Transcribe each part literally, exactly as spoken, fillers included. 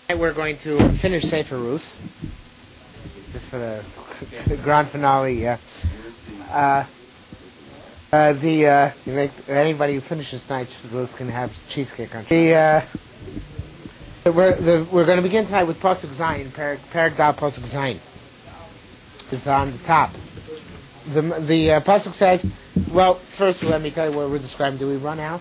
We're going to finish Sefer Ruth, just for the, the grand finale. Yeah. Uh, uh, the uh, you make, anybody who finishes tonight's Ruth can have cheesecake on. The uh, we're the, we're going to begin tonight with Pasuk Zayin, Perek Dal Pasuk Zayin. It's on the top. The the uh, Pasuk says, well, first let me tell you what we're describing. Do we run out?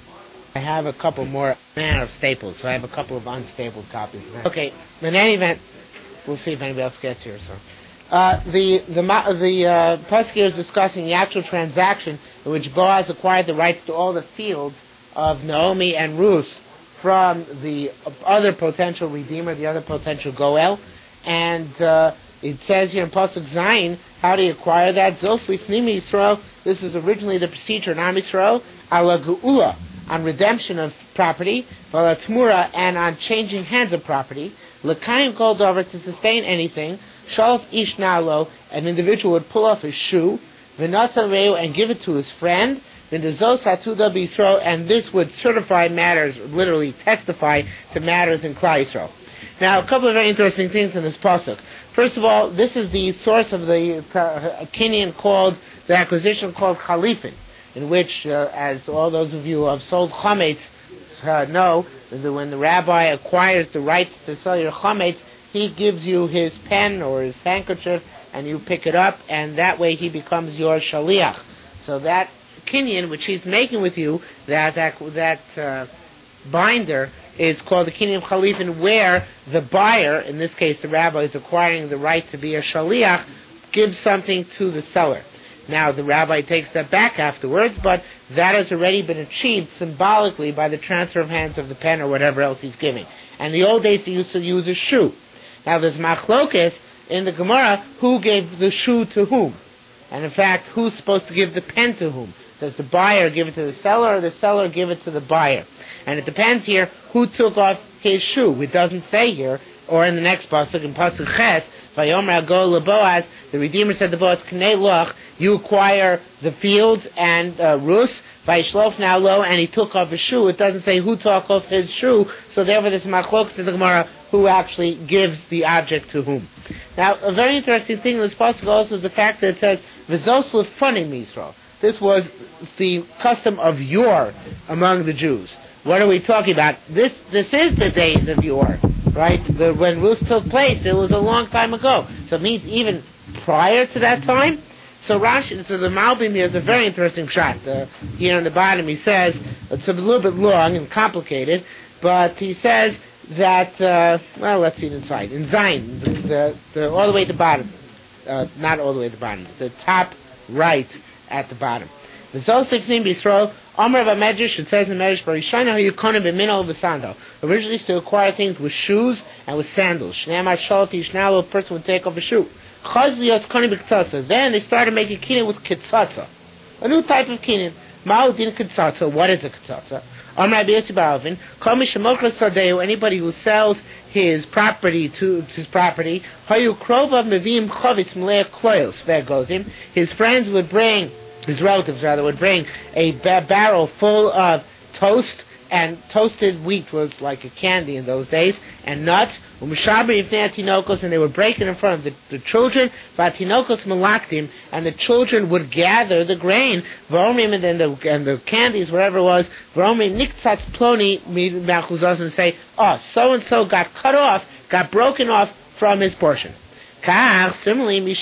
I have a couple more man of staples, so I have a couple of unstapled copies. Okay, in any event, we'll see if anybody else gets here. So, uh, the the the uh, pasuk is discussing the actual transaction in which Boaz acquired the rights to all the fields of Naomi and Ruth from the other potential redeemer, the other potential Goel, and uh, it says here in pasuk Zayin, how do you acquire that? Zosli Fnimi Yisrael. This is originally the procedure in Am Yisrael, ala Geula, on redemption of property, Valatmura, and on changing hands of property, L'kayim kol davar, to sustain anything, Shalaf ish nalo, an individual would pull off his shoe, V'natzal reu, and give it to his friend, V'nezos hatuda b'Yisrael, and this would certify matters, literally testify to matters in Klal Yisrael. Now, a couple of very interesting things in this pasuk. First of all, this is the source of the uh, Kenyan called, the acquisition called Chalifin, in which, uh, as all those of you who have sold chametz uh, know, that when the rabbi acquires the rights to sell your chametz, he gives you his pen or his handkerchief, and you pick it up, and that way he becomes your shaliach. So that kinyan, which he's making with you, that that, that uh, binder, is called the kinyan chalifin, where the buyer, in this case the rabbi, is acquiring the right to be a shaliach, gives something to the seller. Now, the rabbi takes that back afterwards, but that has already been achieved symbolically by the transfer of hands of the pen or whatever else he's giving. And in the old days, they used to use a shoe. Now, there's machlokes in the Gemara, who gave the shoe to whom? And in fact, who's supposed to give the pen to whom? Does the buyer give it to the seller, or the seller give it to the buyer? And it depends here who took off his shoe. It doesn't say here, or in the next pasuk, in pasuk Ches, Vayomer Go LeBoaz, the Redeemer said to Boaz, Knei Loch, you acquire the fields and uh, Rus, Vayishlof now lo, and he took off his shoe. It doesn't say who took off his shoe, so therefore this machlokes in the Gemara, who actually gives the object to whom. Now, a very interesting thing in this pasuk also is the fact that it says, V'zos lefanim Yisrael. This was the custom of yore among the Jews. What are we talking about? This this is the days of yore, right? The, when Ruth took place, it was a long time ago. So it means even prior to that time. So Rashi, so the Malbim here is a very interesting shot. Uh, here on the bottom he says, it's a little bit long and complicated, but he says that, uh, well, let's see it inside. In Zayin, the, the, the, all the way at the bottom, uh, not all the way at the bottom, the top right at the bottom. The Zosik Nim Yisrael, Omer of a Medrash, it says in Medrash, Barishana you konim b'minol v'sandal. Originally used to acquire things with shoes and with sandals. Shneimar shalot yishnalo, a person would take off a shoe. Chazlios konim b'ktzatza. Then they started making kinyan with ktzatza, a new type of kinyan. Ma'udin ktzatza. What is a ktzatza? Omer Rabbi Yossi bar Avin, Kol mi shemokra sadeu, anybody who sells his property to, to his property, hayu krovav meviim chavitz mlei kloyos. There goes him. His friends would bring, his relatives rather, would bring a ba- barrel full of toast, and toasted wheat was like a candy in those days, and nuts, and they would break it in front of the, the children, and the children would gather the grain, and the, and the candies, whatever it was, and say, oh, so-and-so got cut off, got broken off from his portion. Similarly,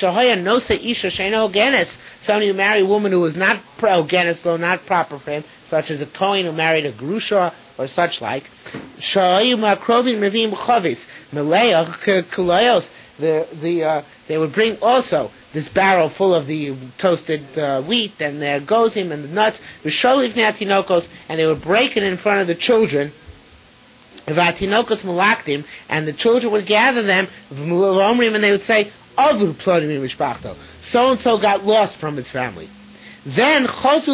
somebody who married a woman who was not pro-genes, though not proper for him, such as a Kohen who married a Grusha or such like. The, the, uh, they would bring also this barrel full of the toasted uh, wheat, and there goes him, and the nuts, and they would break it in front of the children. And the children would gather them, and they would say, so and so got lost from his family. Then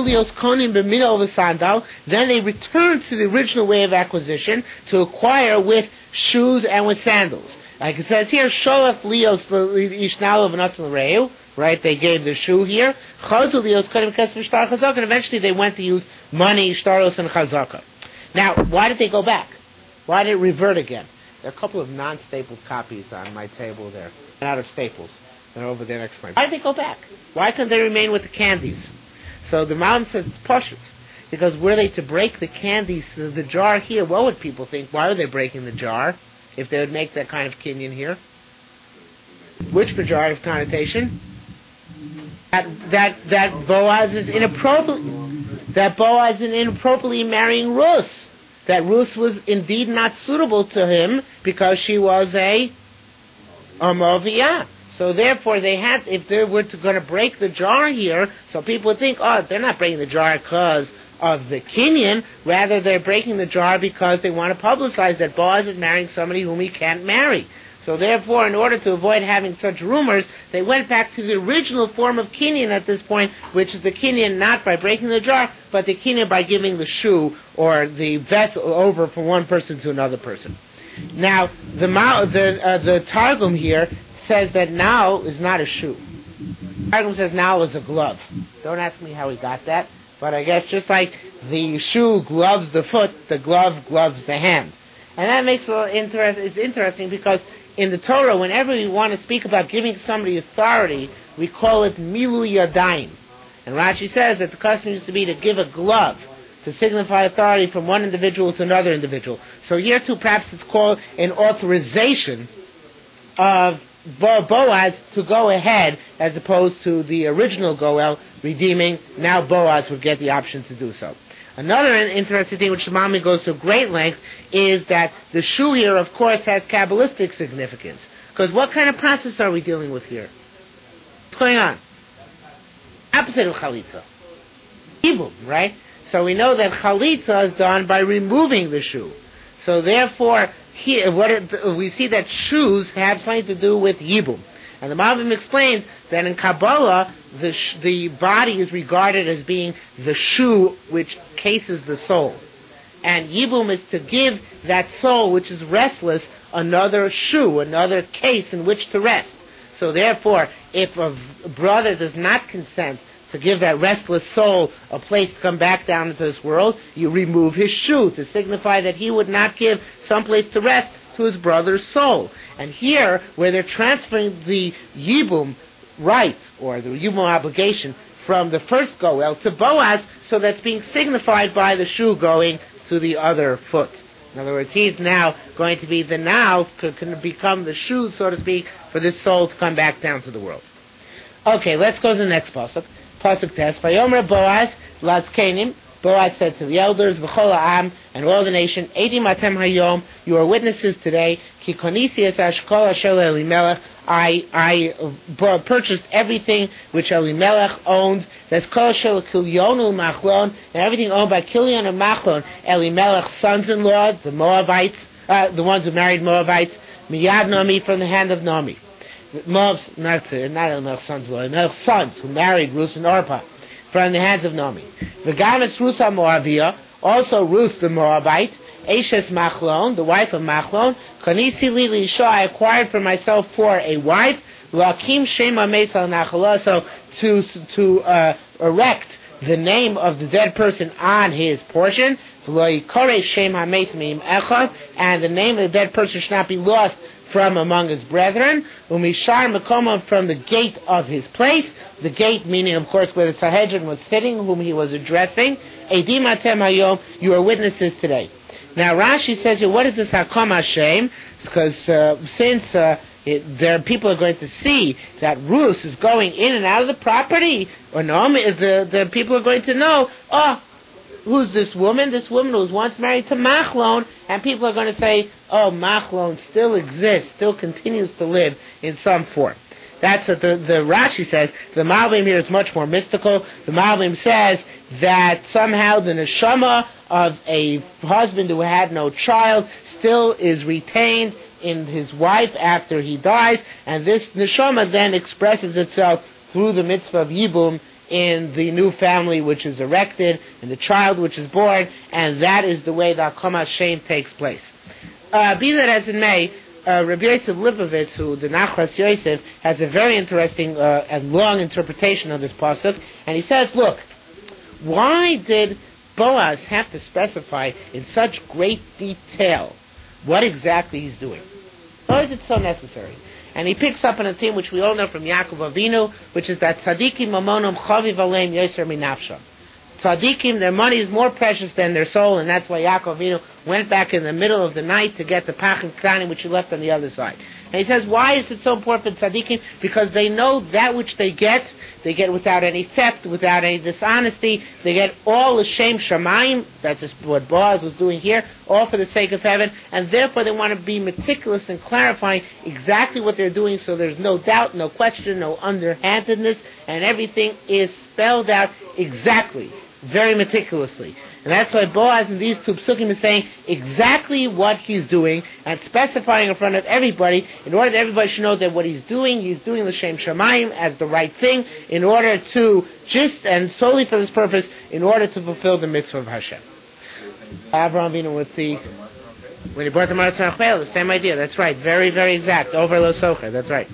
then they returned to the original way of acquisition to acquire with shoes and with sandals. Like it says here, Sholaf Lios Ishnalo v'Natzal Reu, right? They gave the shoe here. Chazu Lios Kodim Kesef Shtar Chazaka, and eventually they went to use money, Shtaros, and Chazaka. Now, why did they go back? Why did it revert again? There are a couple of non-stapled copies on my table there. And out of staples. They're over there next to me. Why did they go back? Why couldn't they remain with the candies? So the Malbim says it's pashut. Because were they to break the candies, the, the jar here, what would people think? Why are they breaking the jar if they would make that kind of kinyan here? Which pejorative connotation? That that that Boaz is inappropriate. That Boaz is inappropriately marrying Ruth. That Ruth was indeed not suitable to him because she was a a Moaviyah. So therefore, they had, if they were to, going to break the jar here, so people would think, oh, they're not breaking the jar because of the kinyan. Rather, they're breaking the jar because they want to publicize that Boaz is marrying somebody whom he can't marry. So therefore, in order to avoid having such rumors, they went back to the original form of kinyan at this point, which is the kinyan not by breaking the jar, but the kinyan by giving the shoe or the vessel over from one person to another person. Now, the the uh, the Targum here says that now is not a shoe. Targum says now is a glove. Don't ask me how he got that, but I guess just like the shoe gloves the foot, the glove gloves the hand. And that makes it interest, it's interesting because in the Torah, whenever we want to speak about giving somebody authority, we call it milu yadayim. And Rashi says that the custom used to be to give a glove to signify authority from one individual to another individual. So here too, perhaps it's called an authorization of Bo- Boaz to go ahead as opposed to the original Goel redeeming. Now Boaz would get the option to do so. Another interesting thing which the Malbim goes to great length is that the shoe here, of course, has Kabbalistic significance. Because what kind of process are we dealing with here? What's going on? Opposite of Chalitza. Yibum, right? So we know that Chalitza is done by removing the shoe. So therefore, here what it, we see that shoes have something to do with Yibum. And the Malbim explains that in Kabbalah, the sh- the body is regarded as being the shoe which cases the soul. And Yibum is to give that soul which is restless another shoe, another case in which to rest. So therefore, if a v- brother does not consent to give that restless soul a place to come back down into this world, you remove his shoe to signify that he would not give some place to rest to his brother's soul. And here, where they're transferring the Yibum right, or the Yibum obligation, from the first Goel to Boaz, so that's being signified by the shoe going to the other foot. In other words, he's now going to be the now, can become the shoe, so to speak, for this soul to come back down to the world. Okay, let's go to the next pasuk. Pasuk test. Vayomer Boaz lazkenim. Boaz said to the elders, V'chol ha'am, and all the nation, Eidim atem hayom, you are witnesses today, Ki konisi es hashkol asher Elimelech, I, I uh, purchased everything which Elimelech owned, Ves kol asher Kilyonu Machlon, and everything owned by Kilyon and Machlon, Elimelech's sons-in-law, the Moabites, uh, the ones who married Moabites, Miyad Nomi, from the hand of Nomi. Moab's, not, not Elimelech's sons-in-law, Elimelech's sons, who married Ruth and Orpah, from the hands of Nomi. V'gamis Ruth HaMoaviyah, also Ruth the Moabite, Eshes Machlon, the wife of Machlon, Kanisi li l'isha, I acquired for myself for a wife, L'akim Shema Mesal Nachalah, so to, to uh, erect the name of the dead person on his portion, V'lo'ikore Shem HaMeis Me'im Echad, and the name of the dead person should not be lost from among his brethren, umishar mekomah, from the gate of his place, the gate meaning, of course, where the Sanhedrin was sitting, whom he was addressing. Eidim atem hayom, you are witnesses today. Now Rashi says here, what is this Hakom Hashem? Because uh, since uh, it, there people are going to see that Ruth is going in and out of the property, or Naomi is the the people are going to know, oh, who's this woman? This woman was once married to Machlon, and people are going to say, oh, Machlon still exists, still continues to live in some form. That's what the, the Rashi says. The Malbim here is much more mystical. The Malbim says that somehow the neshama of a husband who had no child still is retained in his wife after he dies, and this neshama then expresses itself through the mitzvah of Yibum in the new family which is erected, and the child which is born, and that is the way the Hakom Hashem takes place. Uh, be that as it may, uh, Rabbi Yosef Lipovitz, who the Nachlas Yosef, has a very interesting uh, and long interpretation of this pasuk, and he says, look, why did Boaz have to specify in such great detail what exactly he's doing. Nor is it so necessary. And he picks up on a theme which we all know from Yaakov Avinu, which is that tzaddikim mamonum chaviv aleim yoser minafsham. Tzaddikim, their money is more precious than their soul, and that's why Yaakov Avinu went back in the middle of the night to get the pachim ktanim which he left on the other side. And he says, why is it so important for tzaddikim? Because they know that which they get, they get without any theft, without any dishonesty. They get all the shem shamayim, that's what Boaz was doing here, all for the sake of heaven, and therefore they want to be meticulous in clarifying exactly what they're doing so there's no doubt, no question, no underhandedness, and everything is spelled out exactly, very meticulously. And that's why Boaz in these two psukim is saying exactly what he's doing and specifying in front of everybody in order that everybody should know that what he's doing, he's doing l'shem shamayim as the right thing in order to just and solely for this purpose in order to fulfill the mitzvah of Hashem. Avraham Avinu with the when he brought the Maras Rachel, the same idea. That's right. Very, very exact. Over lo socher. That's right.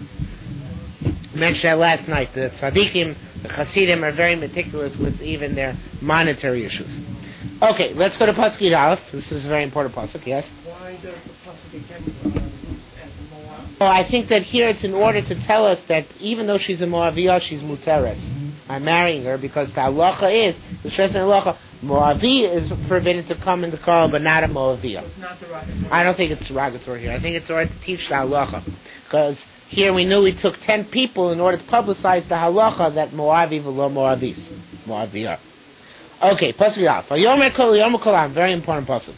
I mentioned that last night. The tzaddikim, the Hasidim are very meticulous with even their monetary issues. Okay, let's go to Pasuk Yud Aleph. This is a very important Pasuk, yes? Why does the Pasuk get uh, as a Moab? Oh, I think that here it's in order to tell us that even though she's a Moaviyah, she's Muteres. Mm-hmm. I'm marrying her because the halacha is, the stress in the halacha, Moavi is forbidden to come in the Karl, but not a Moaviyah. It's not derogatory. I don't think it's derogatory here. I think it's in order to teach the halacha. Because here we knew we took ten people in order to publicize the halacha that Moavi v'lo Moavis. Moaviyah. Okay, Pasuk Yaf. Yomer Kol Yomer Kolam. Very important pasuk.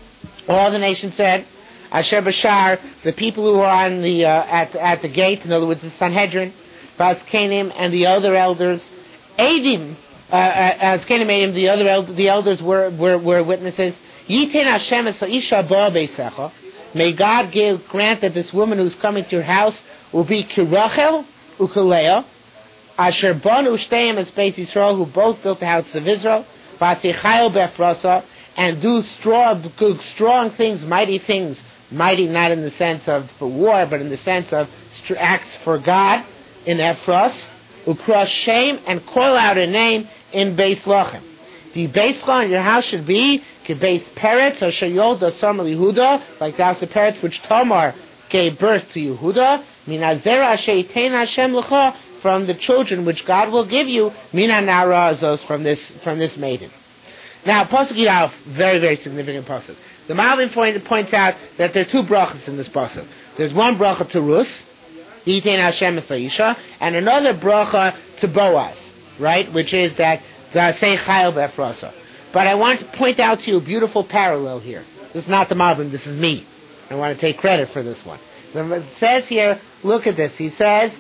All the nation said, Asher Bashar, the people who are on the uh, at at the gate, in other words, the Sanhedrin, Vazkenim, and the other elders, Eidim, uh, as Kenim Eidim, the other el- the elders were were, were witnesses. Yiten Hashem es Isha Ba Beisecha. May God give grant that this woman who's coming to your house will be Kirachel Ukalea. Asher Banu Shteim as Beis Yisrael, who both built the house of Israel, Vatichayel Befrasa, and do strong, strong things, mighty things, mighty not in the sense of for war, but in the sense of st- acts for God in Ephros, Ukras Shem, and call out a name in Beis Lachem. The Beis Lachem in your house should be Beis Peretz, or Shayol da Samuel Yehuda, like the house of Peretz, which Tamar gave birth to Yehuda, Minazera Sheitein Hashem L'cha, from the children which God will give you, Mina Nara Azos, from this from this maiden. Now, Pasuk Yud Aleph, very, very significant Pasuk. The Malvin point, points out that there are two brachas in this Pasuk. There's one bracha to Rus, Yitein Hashem es Isha, and another bracha to Boaz, right, which is that Say Chayil Befrasa. But I want to point out to you a beautiful parallel here. This is not the Malvin, this is me. I want to take credit for this one. It says here, look at this, he says,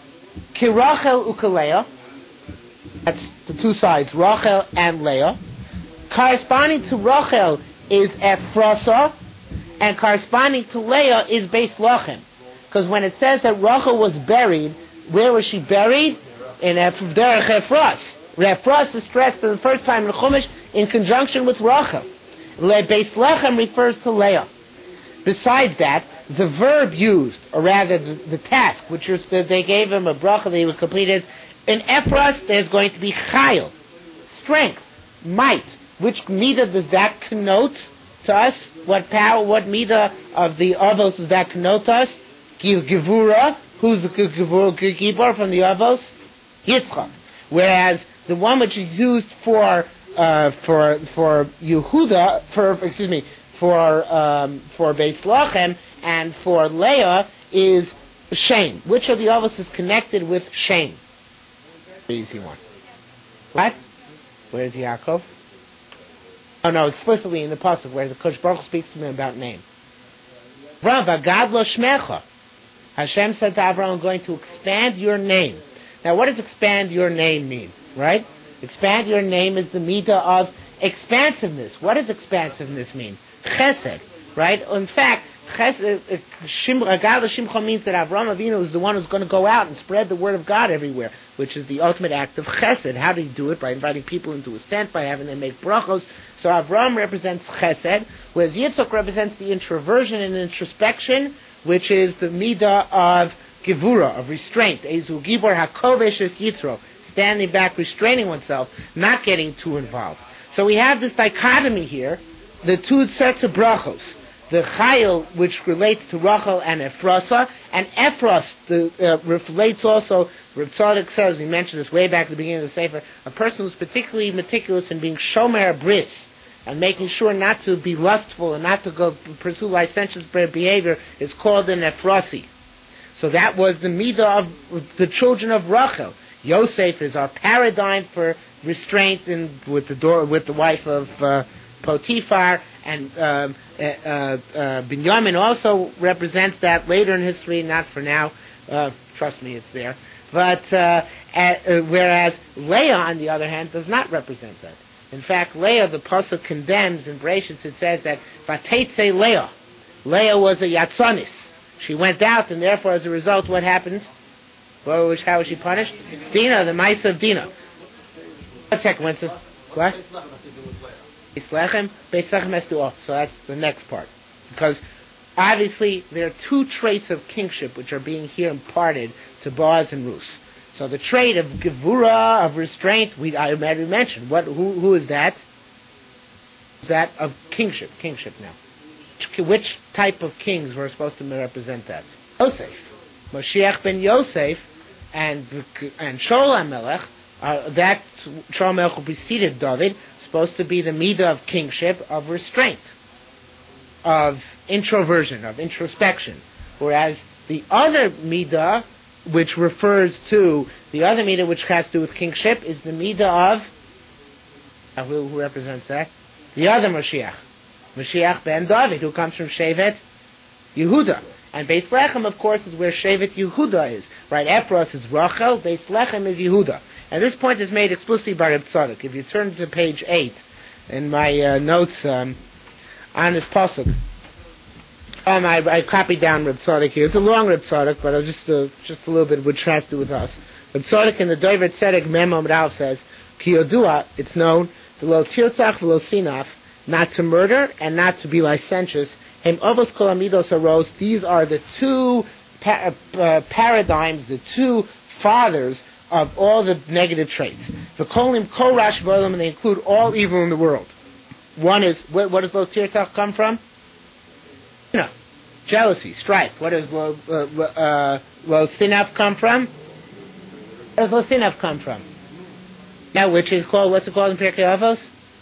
Ki Rachel u'Leah, that's the two sides, Rachel and Leah. Corresponding to Rachel is Ephrathah, and corresponding to Leah is Beis Lachem. Because when it says that Rachel was buried, where was she buried? In Derech Ephrath. Ephrath is stressed for the first time in Chumash in conjunction with Rachel. Le Beis Lachem refers to Leah. Besides that, the verb used, or rather the, the task, which is that they gave him a bracha that he would complete is, in Ephrath there's going to be chayil, strength, might. Which midah does that connote to us? What power, what midah of the avos does that connote to us? Givura, who's the givur from the avos? Yitzchak. Whereas the one which is used for uh, for for Yehuda, for excuse me, for um, for Beis Lachem and for Leah is Shem. Which of the avos is connected with Shem? Easy one. What? Where's Yaakov? Oh no, explicitly in the pasuk where the Kosh Baruch speaks to him about name. Avram, Vagad lo shmecha. Hashem said to Avram, I'm going to expand your name. Now, what does expand your name mean? Right? Expand your name is the midah of expansiveness. What does expansiveness mean? Chesed. Right? In fact, Chesed, Gad lo shimcha means that Avram Avinu is the one who's going to go out and spread the word of God everywhere, which is the ultimate act of chesed. How did he do it? By inviting people into his tent, by having them make brachos. So Avram represents chesed, whereas Yitzchak represents the introversion and introspection, which is the midah of gevura, of restraint. Ezu gibor hakovesh es Yitzro, standing back, restraining oneself, not getting too involved. So we have this dichotomy here, the two sets of brachos. the Chayil, which relates to Rachel and Ephrosa, and Ephros the, uh, relates also, Reb Tzadok says, we mentioned this way back at the beginning of the Sefer, a person who's particularly meticulous in being Shomer Bris, and making sure not to be lustful and not to go pursue licentious behavior is called an Ephrosi. So that was the midah of the children of Rachel. Yosef is our paradigm for restraint in, with the door, with the wife of uh, Potiphar, and uh, uh, uh, Binyamin also represents that later in history, not for now. Uh, trust me, it's there. But uh, uh, whereas Leah, on the other hand, does not represent that. In fact, Leah, the pasuk condemns in Bereshit. It says that Vateitze Leah, Leah was a Yatzanis. She went out, and therefore, as a result, what happened? Well, which, how was she punished? Dinah, the mice of Dinah. One second, Winston. What? Beis Lechem. Beis Lechem has to off. So that's the next part. Because obviously there are two traits of kingship which are being here imparted to Boaz and Ruth. So the trait of Gevura, of restraint, we I already mentioned. What? Who? Who is that? Is that of kingship? Kingship now. Which type of kings were supposed to represent that? Yosef. Moshiach ben Yosef and and Shaul HaMelech, uh, that Shaul HaMelech who preceded David, supposed to be the midah of kingship, of restraint, of introversion, of introspection. Whereas the other midah, which refers to, the other midah which has to do with kingship, is the midah of, uh, who, who represents that? The other Moshiach. Mashiach ben David, who comes from Shevet Yehuda. And Beis Lechem, of course, is where Shevet Yehuda is. Right? Ephros is Rachel, Beis Lechem is Yehuda. And this point is made explicitly by Reb Tzadok. If you turn to page eight in my uh, notes um, on this pasuk, um, I, I copied down Reb Tzadok here. It's a long Reb Tzadok, but I'll just uh, just a little bit which has to do with us. Reb Tzadok in the Dover Tzedek Mem Amud Aleph says, Ki Yodua, it's known, the lo tirtzach v'lo sinaf, not to murder and not to be licentious. Hem avos kol amidos arose. These are the two pa- uh, paradigms, the two fathers of all the negative traits. The kolim kol rash v'olam, and they include all evil in the world. One is, what, what does lo tirtach come from? You know, jealousy, strife. What does lo, uh, uh, lo sinaf come from? Where does lo sinaf come from? Now, which is called, what's it called in Pirkei Avos?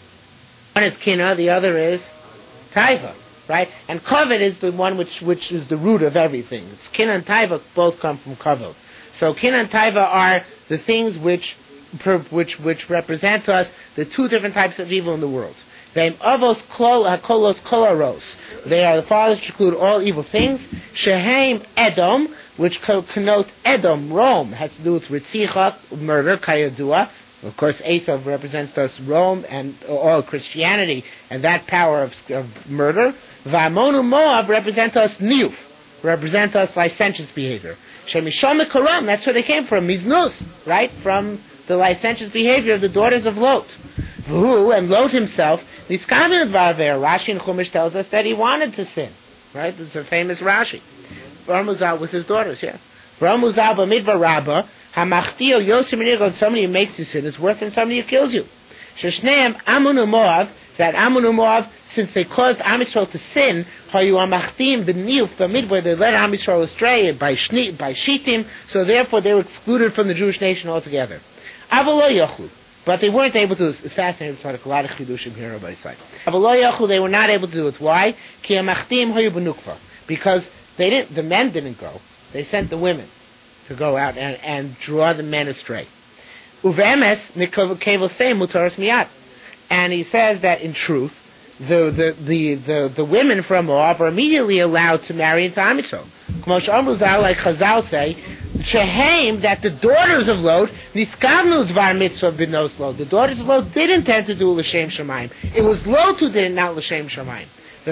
One is kina, the other is taiva, right? And kavod is the one which which is the root of everything. It's kina and taiva both come from kavod. So kina and taiva are the things which which which represent to us the two different types of evil in the world. Ve'im avos klol hakolos kolaros. They are the fathers which include all evil things. Sheheim Edom, which connotes Edom, Rome, has to do with ritzicha, murder, kayadua. Of course, Esav represents to us Rome and all Christianity and that power of, of murder. Va'amonu Moab represent us Niyuf, represent us licentious behavior. Shemisham Karam, that's where they came from, Miznus, right? From the licentious behavior of the daughters of Lot. V'hu, and Lot himself, Niskamin Varver, Rashi in Chumash tells us that he wanted to sin, right? This is a famous Rashi. Ramuzal with his daughters, yeah. Ramuzal b'midbar Rabbah, Hamachtiel Yosem Nirgon, somebody who makes you sin is worse than somebody who kills you. Sheshneim Amun Moav, that Amun Moav, since they caused Am Yisrael to sin, Hayu Amachtim B'Niyuf B'Midbar, they led Am Yisrael astray by shni, by Shitim, so therefore they were excluded from the Jewish nation altogether. Avalo Yochlu, but they weren't able to. It's fascinating. It's like a lot of chidushim here, Rabbi Yisrael. Avalo Yochlu, they were not able to do it. Why? Ki Amachtim Hayu B'Nukva, because they didn't. The men didn't go. They sent the women to go out and, and draw the men astray. Uvemes nikavosei mutaros miyat, and he says that in truth, the the, the, the, the women from Moab are immediately allowed to marry into Am Yisrael. K'mosh Amruzal, like Chazal say, sheheim, that the daughters of Lot niskavnu dvar mitzvah b'nos Lot. The daughters of Lot did intend to do l'shem shamayim. It was Lot who did it, not l'shem shamayim.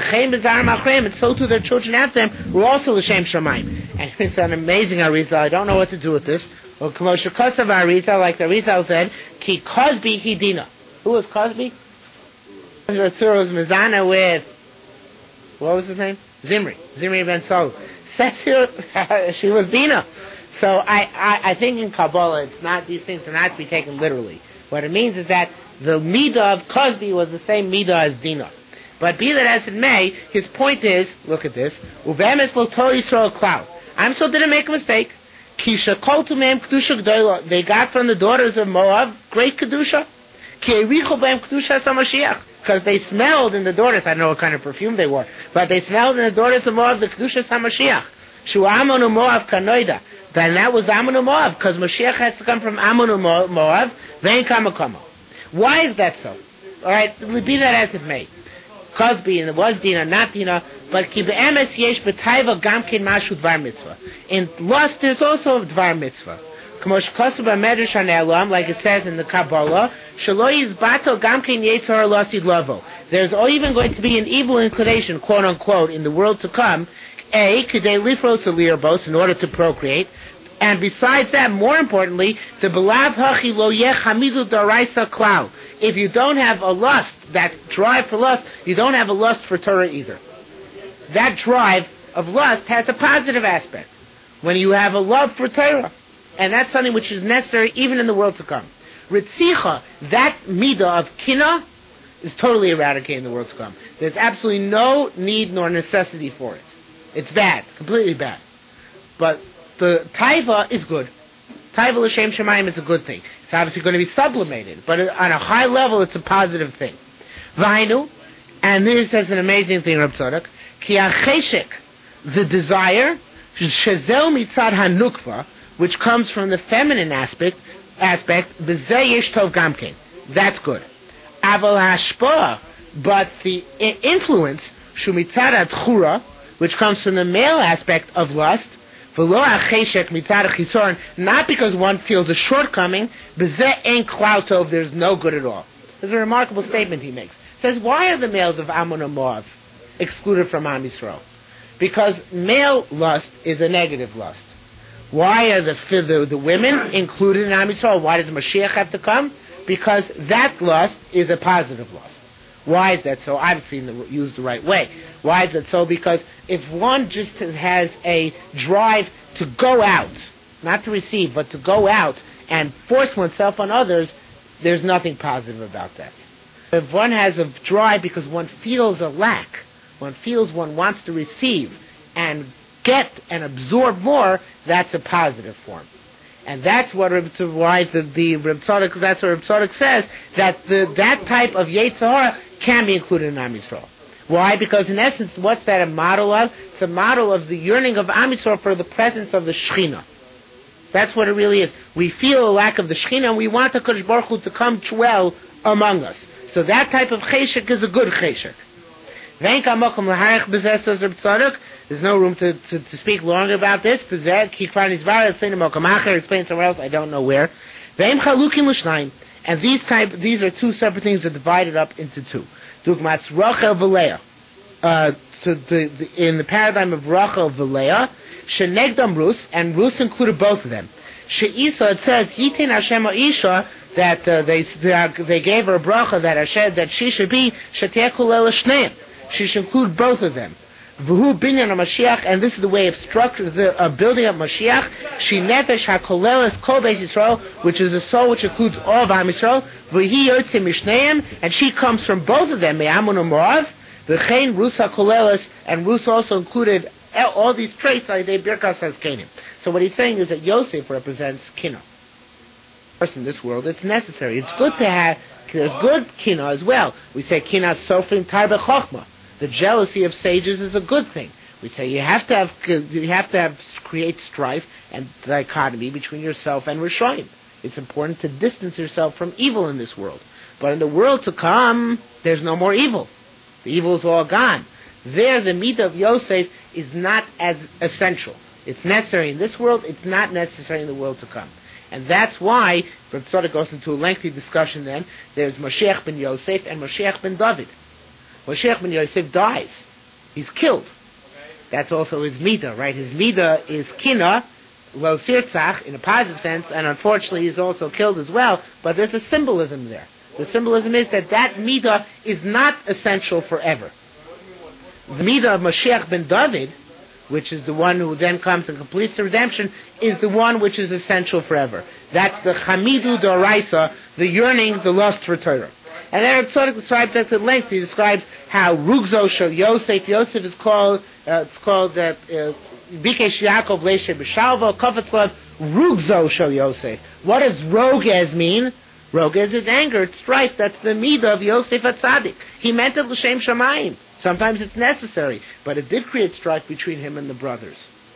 And so too their children after them were also l'shem shamayim. And it's an amazing Arizal. I don't know what to do with this. Well, K'moshe Kosav Arizal, like the Arizal said, Ki Cosby Hidina. Who was Cosby? Ratzur was Mizana with, what was his name? Zimri. Zimri ben Saul. Setzir, she was Dina. So I, I, I think in Kabbalah, it's not, these things are not to be taken literally. What it means is that the Midah of Cosby was the same Midah as Dina. But be that as it may, his point is, look at this, Uvemes lo Torah Yisrael Klau. I'm still didn't make a mistake. Kisha koltu mehem kedusha gdoila. They got from the daughters of Moab great kedusha. Ki erichu behem kedusha HaMashiach. Because they smelled in the daughters, I don't know what kind of perfume they wore, but they smelled in the daughters of Moab the kedusha HaMashiach. Shu Ammon u'Moab kanoida. Then that was Ammon u'Moab, because Mashiach has to come from Ammon u'Moab, vein kamakama. Why is that so? Alright, be that as it may. Cosby, and it was Dina, not Dina, but ki be'emes yesh b'taiva gamkin mashu dvar mitzvah. In lust, there's also a dvar mitzvah. K'mo shkosu b'medrash hane'elam, like it says in the Kabbalah, shelo yizbato gamkin yetzor lasid lavo. There's even going to be an evil inclination, quote unquote, in the world to come, A, k'dei lifros aliyarbos, in order to procreate, and besides that, more importantly, the belav hachi lo yeh hamidu daraisa klau. If you don't have a lust, that drive for lust, you don't have a lust for Torah either. That drive of lust has a positive aspect. When you have a love for Torah, and that's something which is necessary even in the world to come. Ritzicha, that midah of kina, is totally eradicated in the world to come. There's absolutely no need nor necessity for it. It's bad, completely bad. But the taiva is good. Taiva l'shem shemayim is a good thing. It's obviously going to be sublimated, but on a high level, it's a positive thing. Vainu, and this says an amazing thing, Reb Tzadok, ki acheshek, the desire, shezel mitzad hanukva, which comes from the feminine aspect, aspect, b'zeh yesh tov gamkein. That's good. Aval hashpah, but the I- influence, shu mitzad adchura, which comes from the male aspect of lust, v'lo acheshek mitzad chisoron, not because one feels a shortcoming, b'zeh ein klau tov, there's no good at all. There's a remarkable statement he makes. He says, why are the males of Ammon and Moab excluded from Am Yisrael? Because male lust is a negative lust. Why are the, the, the women included in Am Yisrael? Why does Mashiach have to come? Because that lust is a positive lust. Why is that so? Obviously in the, used the right way. Why is that so? Because if one just has a drive to go out, not to receive, but to go out and force oneself on others, there's nothing positive about that. If one has a drive because one feels a lack, one feels one wants to receive and get and absorb more, that's a positive form. And that's what Reb, why the, the Reb Tzadok, that's what Reb Tzadok says, that the, that type of Yetzer Hara can be included in Am Yisrael. Why? Because in essence, what's that a model of? It's a model of the yearning of Am Yisrael for the presence of the Shekhinah. That's what it really is. We feel a lack of the Shekhinah, and we want the Kodesh Baruch Hu to come dwell among us. So that type of cheshek is a good cheshek. There's no room to, to, to speak longer about this. Explain somewhere else, I don't know where. And these type, these are two separate things that are divided up into two. Dugmas Rachel v'Leah. Uh, to the, the, in the paradigm of Rachel v'Leah, Shenegdam Rus, and Rus included both of them. She'isa, it says, Yitin Hashem Isha, that uh, they they gave her a bracha that Hashem, that she should be Sheteh Kulel Shneim. She should include both of them. V'hu binyan Mashiach, and this is the way of structure, the uh, building of Mashiach. She nefesh hakoleles kol beis Yisrael, which is a soul which includes all of Am Yisrael. V'hi yotze mishneim, and she comes from both of them. Me'amun u'moav. V'chein Rus hakoleles, and Rus also included all these traits. They birkas has kenim. So what he's saying is that Yosef represents kina. In this world, it's necessary. It's good to have. There's good kina as well. We say kina sofrim tarbe chochma. The jealousy of sages is a good thing. We say you have to have you have to have create strife and dichotomy between yourself and Rishonim. It's important to distance yourself from evil in this world. But in the world to come, there's no more evil. The evil is all gone. There, the midah of Yosef is not as essential. It's necessary in this world. It's not necessary in the world to come. And that's why Reb Tzadok goes into a lengthy discussion then. There's Mashiach ben Yosef and Mashiach ben David. Mashiach ben Yosef dies. He's killed. That's also his midah, right? His midah is kina, lo sirtzach, in a positive sense, and unfortunately he's also killed as well, but there's a symbolism there. The symbolism is that that midah is not essential forever. The midah of Mashiach ben David, which is the one who then comes and completes the redemption, is the one which is essential forever. That's the chamidu d'oraisa, the yearning, the lust for Torah. And then Tzadok describes that at length. He describes how Rugzo Shel Yosef, Yosef is called, uh, it's called that, Bikesh Yaakov Leishe B'Shalva, Kovetzlav, Rugzo Shel Yosef. What does Rogez mean? Rogez is anger, it's strife. That's the midah of Yosef HaTzadik. He meant it l'shem shamayim. Sometimes it's necessary, but it did create strife between him and the brothers.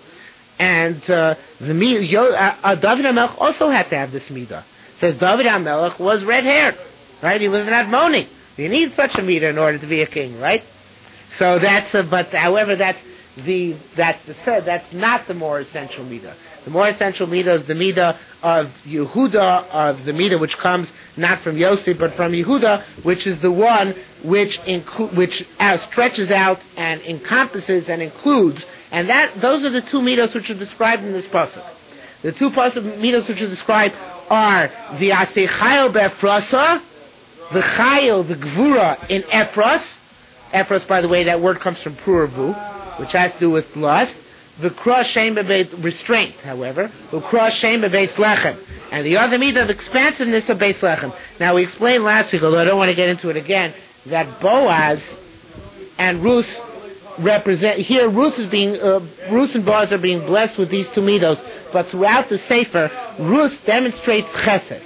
And uh, the Yo, uh, uh, David HaMelech also had to have this midah. It says David HaMelech was red-haired, right? He was an Admoni. You need such a midah in order to be a king, right? So that's, a, but however, that's the that's the that's not the more essential midah. The more essential midah is the midah of Yehuda, of the midah which comes not from Yosef but from Yehuda, which is the one which inclu- which uh, stretches out and encompasses and includes, and that those are the two midos which are described in this pasuk. The two pasuk midos which are described are the Aseh Chayil be'Efrasa, the Chayil, the Gvura in Ephros. Ephros, by the way, that word comes from Puravu, which has to do with lust. The cross shame bebeis restraint, however, the cross shame bebeis lechem, and the other midah of expansiveness of beis lechem. Now we explained last week, although I don't want to get into it again, that Boaz and Ruth represent here. Ruth is being uh, Ruth and Boaz are being blessed with these two midos, but throughout the sefer, Ruth demonstrates chesed,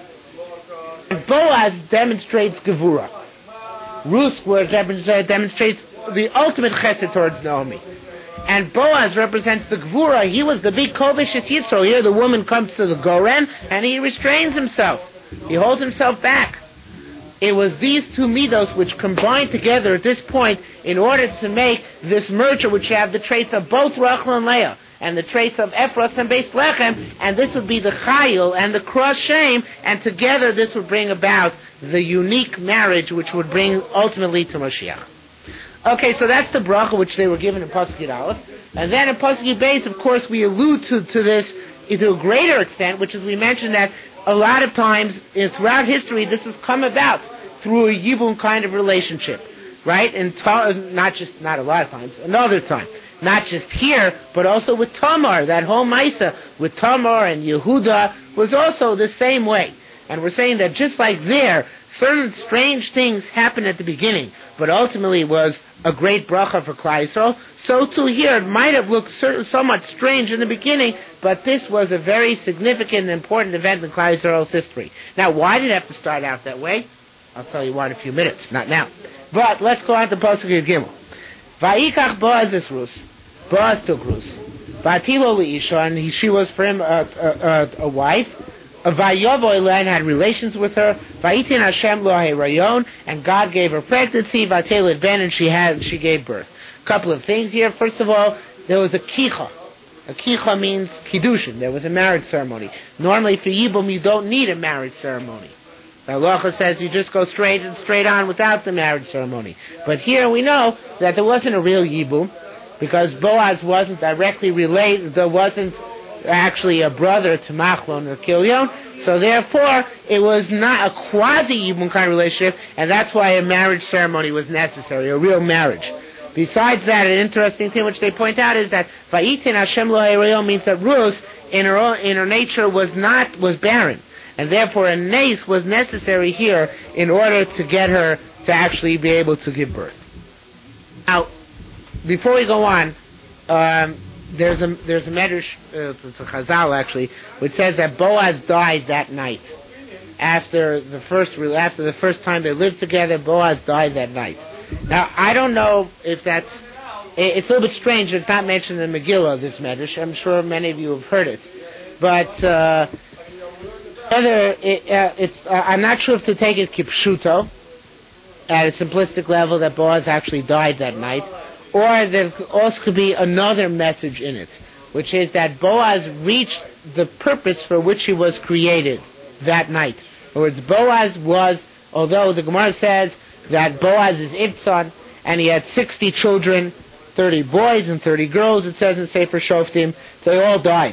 and Boaz demonstrates gevura. Ruth demonstrates the ultimate chesed towards Naomi. And Boaz represents the Gvura. He was the big Kovish Yitzro. Here the woman comes to the Goren and he restrains himself. He holds himself back. It was these two midos which combined together at this point in order to make this merger which have the traits of both Rachel and Leah and the traits of Ephros and Beis Lechem, and this would be the Chayil and the cross shame, and together this would bring about the unique marriage which would bring ultimately to Mashiach. Okay, so that's the bracha which they were given in Pasuk Yud Aleph. And then in Pasuk Yud Beis, of course, we allude to, to this to a greater extent, which is we mentioned that a lot of times throughout history this has come about through a Yibum kind of relationship, right? And ta- not just, not a lot of times, another time. Not just here, but also with Tamar. That whole Maisa with Tamar and Yehuda was also the same way. And we're saying that just like there, certain strange things happened at the beginning, but ultimately was a great bracha for Klal Yisrael. So too here, it might have looked so, so much strange in the beginning, but this was a very significant and important event in Klal Yisrael's history. Now, why did it have to start out that way? I'll tell you why in a few minutes, not now. But let's go on to Pasuk Yud Gimel. Vayikach Boaz es Rus. Boaz took Rus. Vatilo leisha, and he, she was for him a, a, a, a wife. Vayovo and had relations with her. Vayitin Hashem lo herayon, and God gave her pregnancy. Vatelet ben, and she had she gave birth. A couple of things here. First of all, there was a kicha. A kicha means kiddushin. There was a marriage ceremony. Normally for yibum you don't need a marriage ceremony. The halacha says you just go straight and straight on without the marriage ceremony. But here we know that there wasn't a real yibum because Boaz wasn't directly related. There wasn't actually a brother to Machlon or Kilion, so therefore it was not a quasi-Yibum kind of relationship, and that's why a marriage ceremony was necessary, a real marriage. Besides that, an interesting thing which they point out is that Vayitin Hashem lo herayon means that Ruth in her own, in her nature was not was barren, and therefore a nace was necessary here in order to get her to actually be able to give birth. Now, before we go on, um, There's a there's a medrash, uh, it's a Chazal actually, which says that Boaz died that night. After the first after the first time they lived together, Boaz died that night. Now I don't know if that's it's a little bit strange. It's not mentioned in the Megillah, this medrash. I'm sure many of you have heard it, but uh, whether it, uh, it's uh, I'm not sure if to take it kipshuto at a simplistic level that Boaz actually died that night. Or there also could be another message in it, which is that Boaz reached the purpose for which he was created that night. In other words, Boaz was, although the Gemara says that Boaz is Ibtzon, and he had sixty children, thirty boys and thirty girls, it says in Sefer Shoftim, they all died.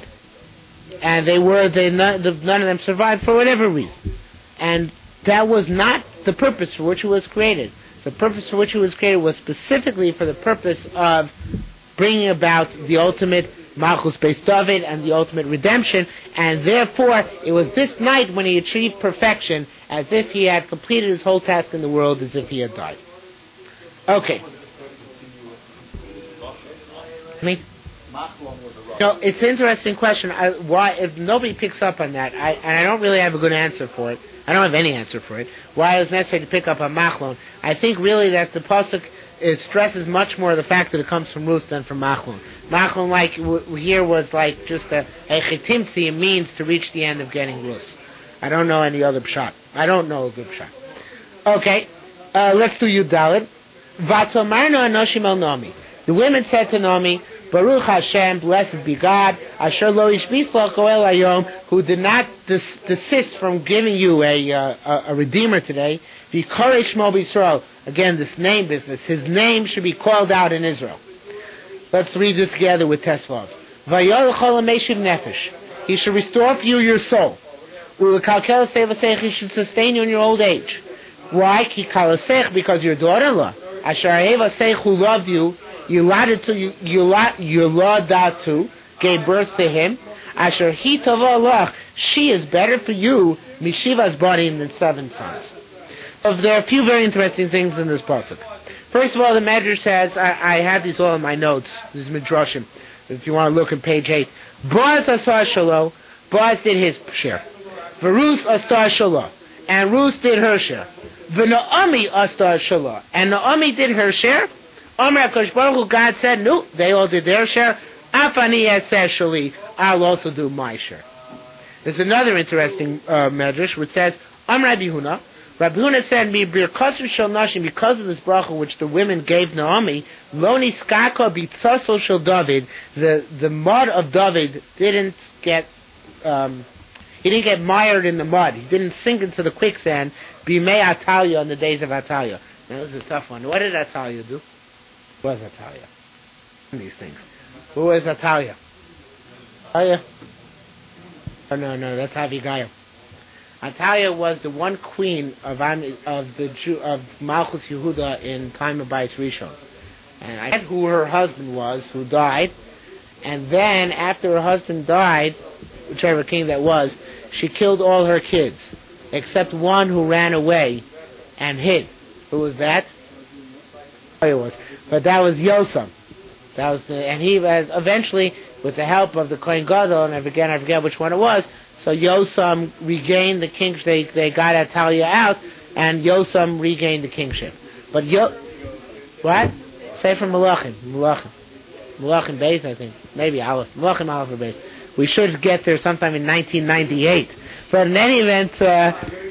And they were, they none, none of them survived for whatever reason. And that was not the purpose for which he was created. The purpose for which it was created was specifically for the purpose of bringing about the ultimate Malchus Beis David and the ultimate redemption, and therefore it was this night when he achieved perfection, as if he had completed his whole task in the world, as if he had died. Okay. Me? No, it's an interesting question. I, why, if nobody picks up on that, I, and I don't really have a good answer for it. I don't have any answer for it. Why it was necessary to pick up on Machlon? I think really that the pasuk it stresses much more the fact that it comes from Ruth than from Machlon. Machlon, like w- here, was like just a, a chetimtzi, a means to reach the end of getting Ruth. I don't know any other pshat. I don't know a good pshat. Okay, uh, let's do Yud Daled. Vatomarno anoshim el Naomi. The women said to Naomi, Baruch Hashem, blessed be God, Asher lo ishbisla koel hayom, who did not des- desist from giving you a, uh, a, a redeemer today. V'karei shmo b'Yisrael. Again, this name business. His name should be called out in Israel. Let's read it together with Tesvav. Vayol chol meshiv nefesh. He should restore for you your soul. U'lekalkel sevasech. He should sustain you in your old age. Why? Ki kalasech, because your daughter-in-law, Asher Evasech, who loved you, Yuladet to Yuladatu, gave birth to him. Asher Hitava Lach, she is better for you, Mishiva's body, than seven sons. So there are a few very interesting things in this pasuk. First of all, the Medrash says, I, I have these all in my notes. This is Midrashim. If you want to look on page eight, Boaz asar shalo. Boaz did his share. Varus asar shalo, and Ruth did her share. V'Naomi asar shalo, and Naomi did her share. Omer HaKadosh Baruch Hu, God said, no, they all did their share. Afani Shali, I'll also do my share. There's another interesting uh, medrash which says, Omer Rabbi Huna, Rabbi Huna said, Mi birkosu shel nashim, because of this bracha which the women gave Naomi, Loni skaka bitzaso shel David, the the mud of David didn't get, um, he didn't get mired in the mud. He didn't sink into the quicksand. Bimei Atalia, on the days of Atalia. Now, this is a tough one. What did Atalia do? Who was Atalia? These things. Who was Atalia? Atalia? Oh, no, no, that's Abigail. Atalia was the one queen of of the Jew, of Malchus Yehuda in time of Bais Rishon. And I forget who her husband was, who died. And then, after her husband died, whichever king that was, she killed all her kids, except one who ran away and hid. Who was that? Atalia was. But that was Yosam. That was the, and he was eventually, with the help of the Kohen Gadol, and again I forget which one it was. So Yosam regained the kingship. They they got Atalia out, and Yosam regained the kingship. But Yo, what? Say from Malachim, Malachim, Malachim Beis, I think, maybe Aleph, Malachim Aleph or Beis. We should get there sometime in nineteen ninety-eight. But in any event, uh,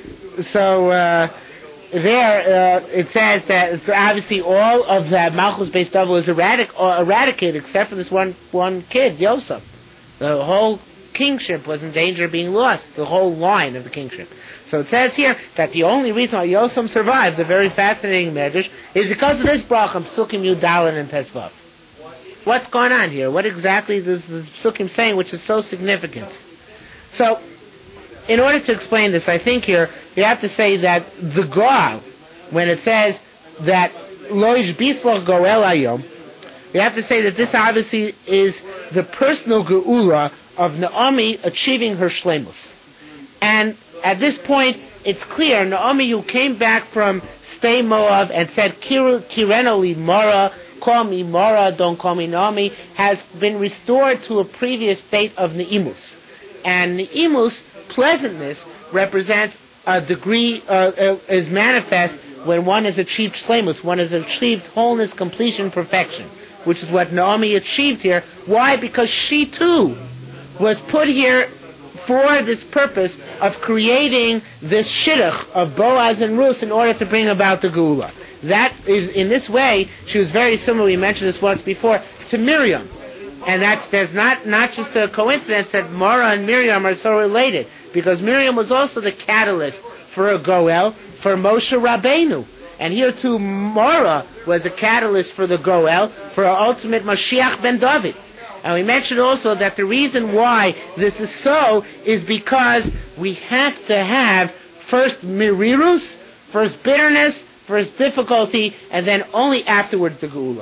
so. Uh, There, uh, it says that obviously all of that Malchus Beis David was eradic, uh, eradicated except for this one one kid, Yosef. The whole kingship was in danger of being lost, the whole line of the kingship. So it says here that the only reason why Yosef survived, a very fascinating medrash, is because of this bracha, Psukim Yud Daled and Tesvav. What's going on here? What exactly is this Psukim saying which is so significant? So, in order to explain this, I think here you have to say that the Goal, when it says that Lo Yishbislach Goel Hayom, you have to say that this obviously is the personal Geula of Naomi achieving her Shleimus. And at this point, it's clear, Naomi, who came back from Stay Moab and said, Kireno li Mara, call me Mara, don't call me Naomi, has been restored to a previous state of Neimus. And Neimus, pleasantness, represents a degree, uh, is manifest when one has achieved shleimus, one has achieved wholeness, completion, perfection, which is what Naomi achieved here. Why? Because she too was put here for this purpose of creating this shidduch of Boaz and Ruth in order to bring about the Geula. That is, in this way, she was very similar, we mentioned this once before, to Miriam. And that's, there's not, not just a coincidence that Mara and Miriam are so related, because Miriam was also the catalyst for a Goel, for Moshe Rabbeinu. And here too, Mara was the catalyst for the Goel, for our ultimate Mashiach ben David. And we mentioned also that the reason why this is so is because we have to have first mirirus, first bitterness, first difficulty, and then only afterwards the Geula.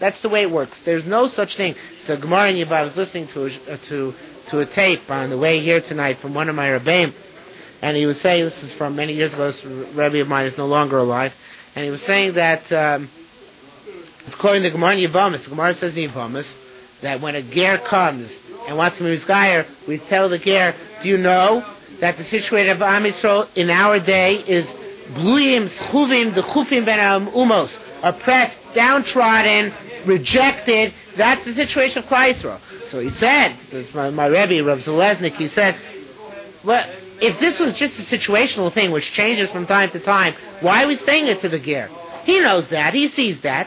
That's the way it works. There's no such thing. So Gemara in Yibam, I was listening to a, to to a tape on the way here tonight from one of my Rebbeim, and he was saying, this is from many years ago, this Rebbe of mine is no longer alive, and he was saying that, um, it's quoting the Gemara in Yibam, the Gemara says in Yibam, that when a ger comes and wants to be misgayer, we tell the ger, do you know that the situation of Am Yisrael in our day is bluyim, schuvim, the chufim ben umos, oppressed, downtrodden, rejected. That's the situation of Klal Yisrael. So he said, this is my, my Rebbe, Rav Zaleznik, he said, well, if this was just a situational thing which changes from time to time, why are we saying it to the ger? He knows that. He sees that.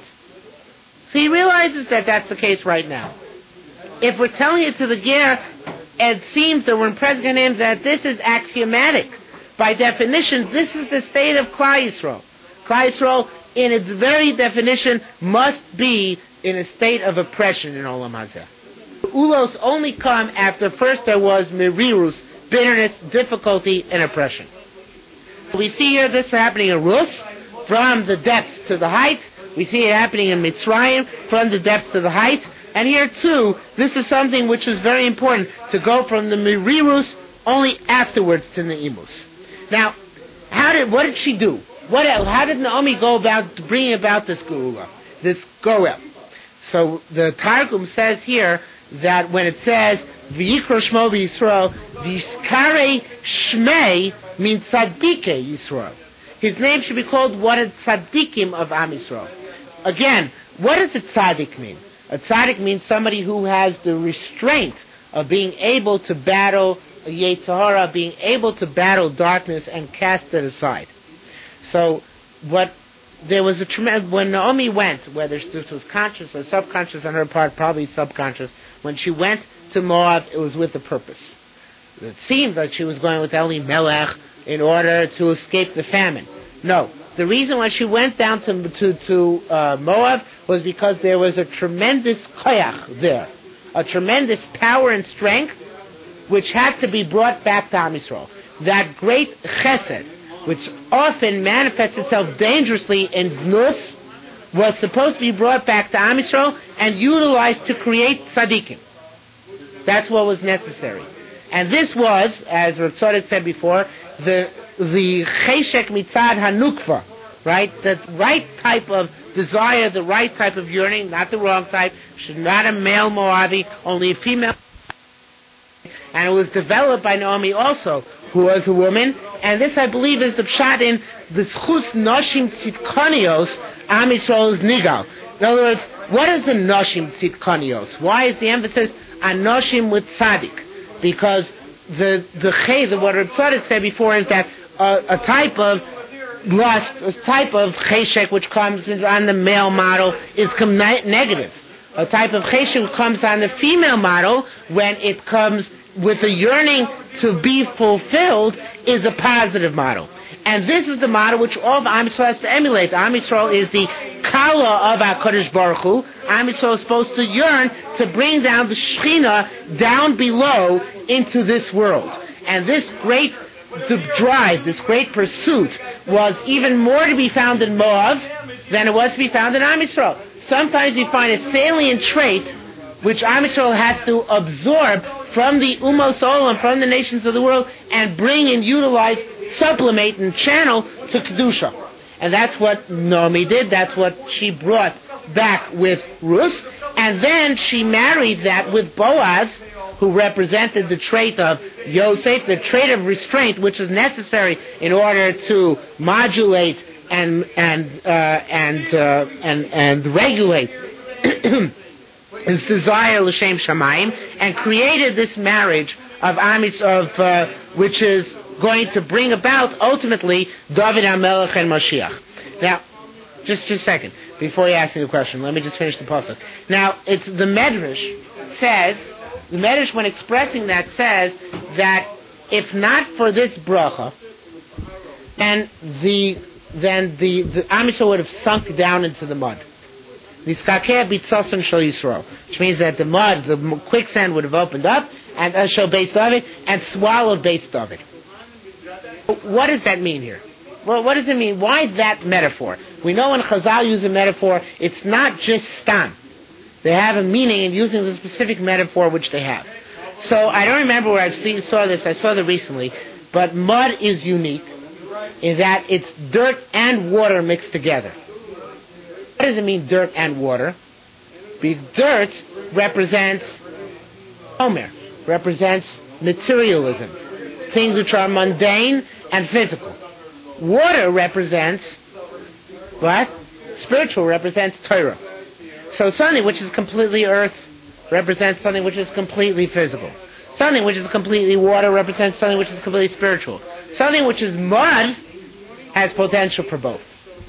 So he realizes that that's the case right now. If we're telling it to the ger, it seems that we're impressing on him that this is axiomatic. By definition, this is the state of Klal Yisrael. Klal Yisrael, in its very definition, must be in a state of oppression in Olam Hazeh. Ulos only come after first there was merirus, bitterness, difficulty, and oppression. We see here this happening in Rus, from the depths to the heights. We see it happening in Mitzrayim, from the depths to the heights. And here too, this is something which is very important, to go from the merirus only afterwards to Neimus. Now, how did what did she do? What how did Naomi go about bringing about this geula, this goel? So the Targum says here that when it says V'yikra Shmo Yisrael, V'yiskare Shmei means Tzadike Yisrael. His name should be called one of Tzadikim of Am Yisrael. Again, what does a Tzadik mean? A Tzadik means somebody who has the restraint of being able to battle Yetzer Hara, being able to battle darkness and cast it aside. So, what there was a tremendous when Naomi went, whether this was conscious or subconscious on her part, probably subconscious. When she went to Moab, it was with a purpose. It seemed that she was going with Elimelech in order to escape the famine. No, the reason why she went down to to, to uh, Moab was because there was a tremendous koyach there, a tremendous power and strength, which had to be brought back to Am Yisrael. That great chesed, which often manifests itself dangerously in znus, was supposed to be brought back to Am Yisrael and utilized to create tzaddikim. That's what was necessary. And this was, as Rav Tzadok said before, the the cheshek mitzad hanukva, right? The right type of desire, the right type of yearning, not the wrong type. Should not a male Moabi, only a female. And it was developed by Naomi also, who was a woman. And this, I believe, is the pshat in the schus noshim tzidkonios Am Yisrael is nigal. In other words, what is the noshim tzidkonios? Why is the emphasis on noshim with tzaddik? Because the the chay, what Reb Tzadok said before, is that uh, a type of lust, a type of cheshek which comes on the male model is com- negative. A type of cheshek comes on the female model when it comes with a yearning to be fulfilled is a positive model. And this is the model which all of Am Yisrael has to emulate. Am Yisrael is the kala of HaKadosh Baruch Hu. Am Yisrael is supposed to yearn to bring down the Shekhinah down below into this world. And this great drive, this great pursuit, was even more to be found in Moab than it was to be found in Am Yisrael. Sometimes you find a salient trait which Am Yisrael has to absorb from the Umos Olam, from the nations of the world, and bring and utilize, sublimate and channel to Kedusha. And that's what Naomi did. That's what she brought back with Rus. And then she married that with Boaz, who represented the trait of Yosef, the trait of restraint, which is necessary in order to modulate and and uh, and uh, and and regulate his desire l'shem shamayim, and created this marriage of Amis of uh, which is going to bring about ultimately David HaMelech and Mashiach. Now, just just a second before you ask me the question, let me just finish the pasuk. Now, it's the Medrash says the Medrash, when expressing that, says that if not for this bracha, then the then the the Am Yisrael would have sunk down into the mud. Niskakeh bitzoson shel Yisrael, which means that the mud, the quicksand, would have opened up and uh, shel Beis David and swallowed Beis David. What does that mean here? Well, what does it mean? Why that metaphor? We know when Chazal use a metaphor, it's not just stam. they have a meaning in using the specific metaphor which they have. So I don't remember where I've seen saw this. I saw that recently, but mud is unique in that it's dirt and water mixed together. What does it mean, dirt and water? Because dirt represents Homer, represents materialism, things which are mundane and physical. Water represents what? Spiritual, represents Torah. So something which is completely earth represents something which is completely physical. Something which is completely water represents something which is completely spiritual. Something which is mud has potential for both.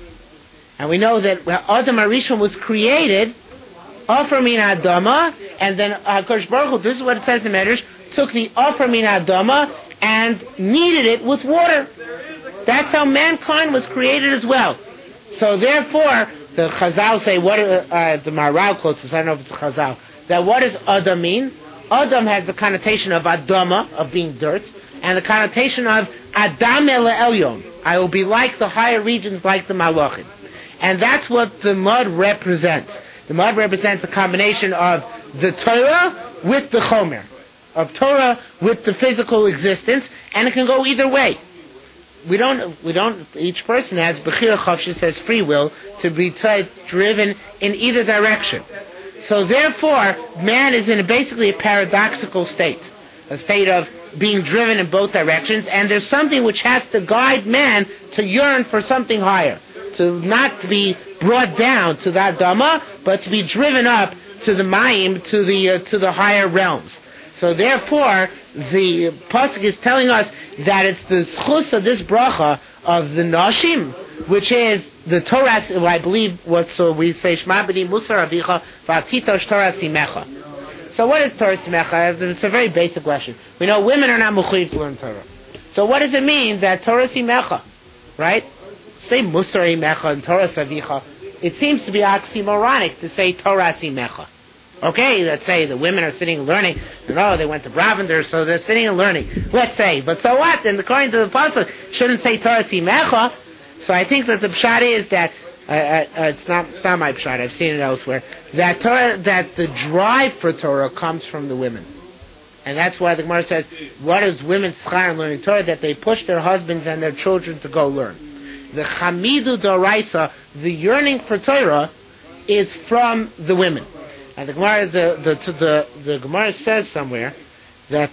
And we know that Adam HaRishon was created Ofer min Adama, and then HaKadosh Baruch Hu, this is what it says in Medrash, took the Ofer min Adama and kneaded it with water. That's how mankind was created as well. So therefore, the Chazal say, what uh, uh, the Maharal quotes this, I don't know if it's a Chazal, that what does Adam mean? Adam has the connotation of Adama, of being dirt, and the connotation of Adam El Elyon. I will be like the higher regions, like the Malachim. And that's what the mud represents. The mud represents a combination of the Torah with the Chomer, of Torah with the physical existence, and it can go either way. We don't, we don't, each person has Bechira Chavshis, has free will to be t- driven in either direction. So therefore, man is in a, basically a paradoxical state, a state of being driven in both directions, and there's something which has to guide man to yearn for something higher, to not be brought down to the Adama, but to be driven up to the Mayim, to the uh, to the higher realms. So therefore, the pasuk is telling us that it's the schus of this bracha of the nashim, which is the Torah. I believe what so we say Shema b'ni Musar Avicha v'atitosh Torah simecha. So what is Torah simecha? It's a very basic question. We know women are not mechuyev to learn Torah. So what does it mean that Torah simecha, right? Say Musar simecha and Torah savicha. It seems to be oxymoronic to say Torah simecha. Okay, let's say the women are sitting and learning. No, they went to Bravender, so they're sitting and learning. Let's say, but so what? And according to the apostle, shouldn't say Torah simecha. So I think that the pshat is that uh, uh, it's not it's not my pshat. I've seen it elsewhere. That Torah, that the drive for Torah comes from the women, and that's why the Gemara says, "What is women's schar in learning Torah? That they push their husbands and their children to go learn." The chamidu d'oraisa, the yearning for Torah, is from the women. And the Gemara, the the the, the Gemara says somewhere that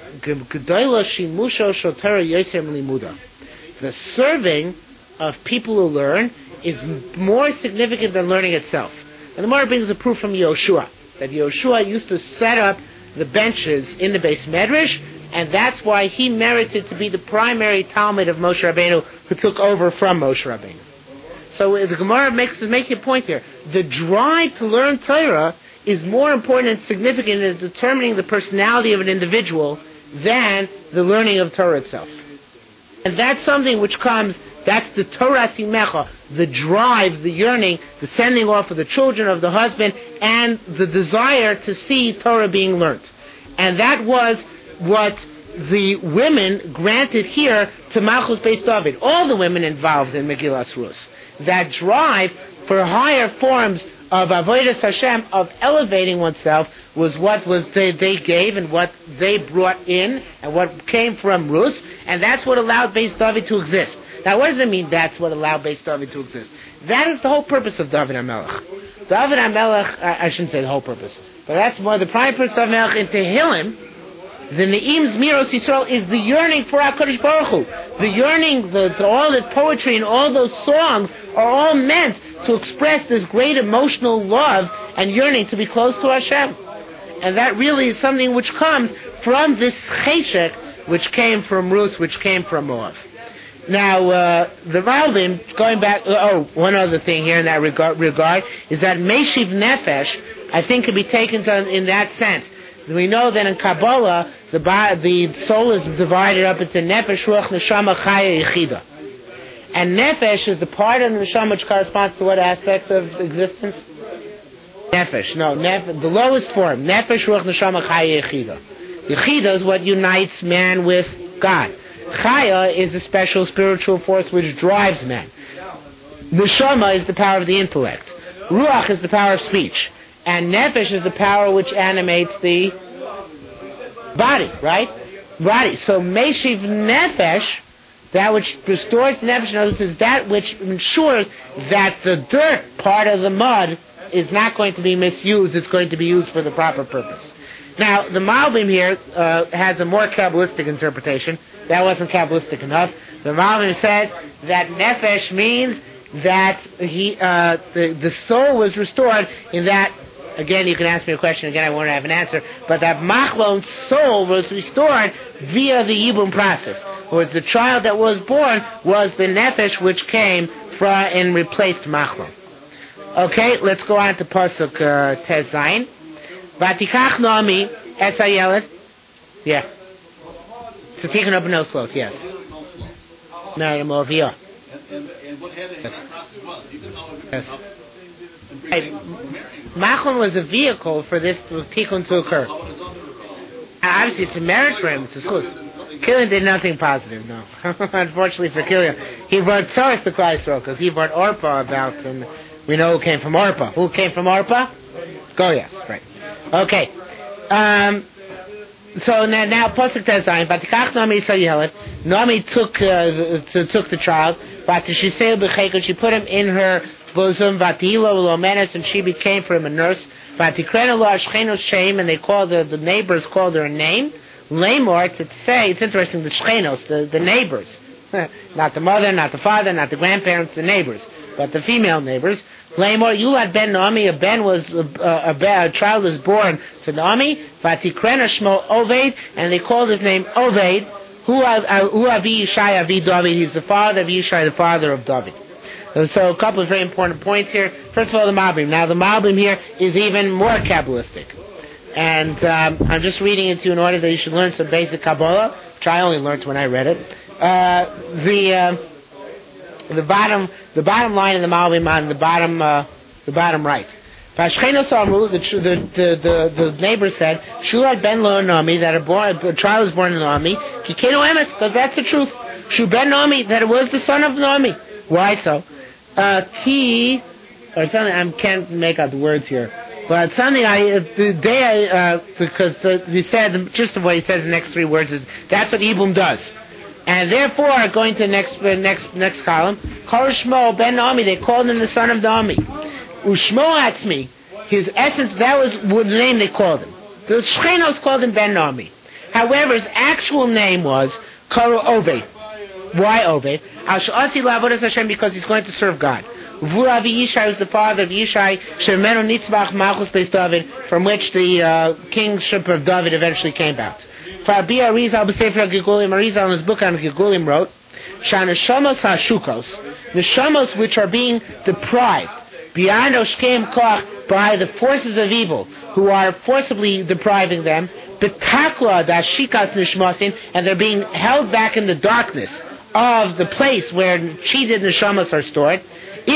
gedola shimusho shel Torah yosem limuda. The serving of people who learn is more significant than learning itself. And the Gemara brings a proof from Yoshua that Yoshua used to set up the benches in the Beis Medrash, and that's why he merited to be the primary Talmud of Moshe Rabbeinu, who took over from Moshe Rabbeinu. So the Gemara makes is making a point here. The drive to learn Torah is more important and significant in determining the personality of an individual than the learning of Torah itself. And that's something which comes, that's the Torah simecha, the drive, the yearning, the sending off of the children, of the husband, and the desire to see Torah being learnt. And that was what the women granted here to Malchus Beis David. All the women involved in Megillas Rus. That drive for higher forms of avodas Hashem, of elevating oneself, was what was they, they gave and what they brought in and what came from Rus, and that's what allowed Beis David to exist. Now, what does it mean that's what allowed Beis David to exist? That is the whole purpose of David HaMelech. David HaMelech, I, I shouldn't say the whole purpose, but that's more the prime purpose of Melech in Tehillim. The Ne'im Zmiros Yisrael is the yearning for HaKadosh Baruch Hu. The yearning, the, the, all the poetry and all those songs are all meant to express this great emotional love and yearning to be close to Hashem. And that really is something which comes from this cheshek, which came from Rus, which came from Moav. Now, uh, the Malbim, going back, oh, one other thing here in that regard, regard is that Meshiv Nefesh, I think, can be taken to, in that sense. We know that in Kabbalah, the the soul is divided up into Nefesh, Ruach, Neshama, Chaya, Yechida. And Nefesh is the part of the Neshama which corresponds to what aspect of existence? Nefesh. No, nef- the lowest form. Nefesh, Ruach, Neshama, Chaya, Yechida. Yechida is what unites man with God. Chaya is the special spiritual force which drives man. Neshama is the power of the intellect. Ruach is the power of speech. And nefesh is the power which animates the body, right? Body. So meshiv nefesh, that which restores the nefesh, in other words, is that which ensures that the dirt part of the mud is not going to be misused, it's going to be used for the proper purpose. Now, the Malbim here uh, has a more Kabbalistic interpretation. That wasn't Kabbalistic enough. The Malbim says that nefesh means that he, uh, the, the soul was restored in that, again, you can ask me a question, again, I won't have an answer, but that Machlon's soul was restored via the Yibum process. Whereas the child that was born was the nefesh which came from and replaced Machlon. Okay, let's go on to Pasuk uh, Tez Zayin. Vatikach Naomi es hayeled. Yeah. So taking up no slot, yes. No, the Moaviyah. And what had the process was, even though it Yes. Right. Machlon was a vehicle for this tikkun to occur. Obviously, it's a merit for him. It's a schus. Killian did nothing positive, no. Unfortunately for Killian, he brought Tzaras to Klal Yisrael because he brought Orpah about, and we know who came from Orpah. Who came from Orpah? Goyas, right. Okay. Um, so now, now Pasuk Tez Zayin. Vatikach Naomi es hayeled. Naomi took uh, to, took the child. Vatishiseu b'cheikud. She put him in her bosom. Vatihilo v'lomenes, and she became for him a nurse. Vatikrenu lo ashchenos shem, and they called the the neighbors called her a name. Lamor to say, it's interesting. The shchenos, the the neighbors, not the mother, not the father, not the grandparents, the neighbors, but the female neighbors. Lamor, Yulad ben Naomi, a ben was, uh, a, a, a child was born to Naomi, Vatikrena Shmo Oved, and they called his name Oved, Hu Avi Yishai Avi David, he's the father of Yishai, the father of David. So a couple of very important points here. First of all, the Malbim. Now the Malbim here is even more Kabbalistic. And um, I'm just reading it to you in order that you should learn some basic Kabbalah, which I only learned when I read it. Uh, the... Uh, The bottom, the bottom line in the Malbim on the bottom, uh, the bottom right. The, the, the, the neighbor said, Shulad ben lo Naomi, that a, born, a child was born in Naomi, Kikeno emes, but that's the truth. Shu ben Naomi, that it was the son of Naomi. Why so? Uh, Ki, or something, I can't make out the words here. But something I, the day I, uh, because the, he said, just the way he says the next three words is, that's what Ibum does. And therefore, going to the next uh, next next column, Kor Shmo ben Naomi, they called him the son of Naomi. Ushmo Atzmi, his essence, that was the name they called him. The Shchenos called him Ben Naomi. However, his actual name was Kor Oved. Why Oved? Al Sh'asi La'avodas Hashem, because he's going to serve God. Vu Avi Yishai was the father of Yishai, Shemenu Nitzbach Malchus Beis David, from which the uh, kingship of David eventually came about. Farbi Arizal b'Sefer Gilgulim, Arizal in his book on Gilgulim wrote, Shaneshamos hashukos, neshamos which are being deprived, beyond oshkeim koach, by the forces of evil, who are forcibly depriving them, betakla dashikas nishmasin, and they're being held back in the darkness of the place where cheated neshamos are stored. You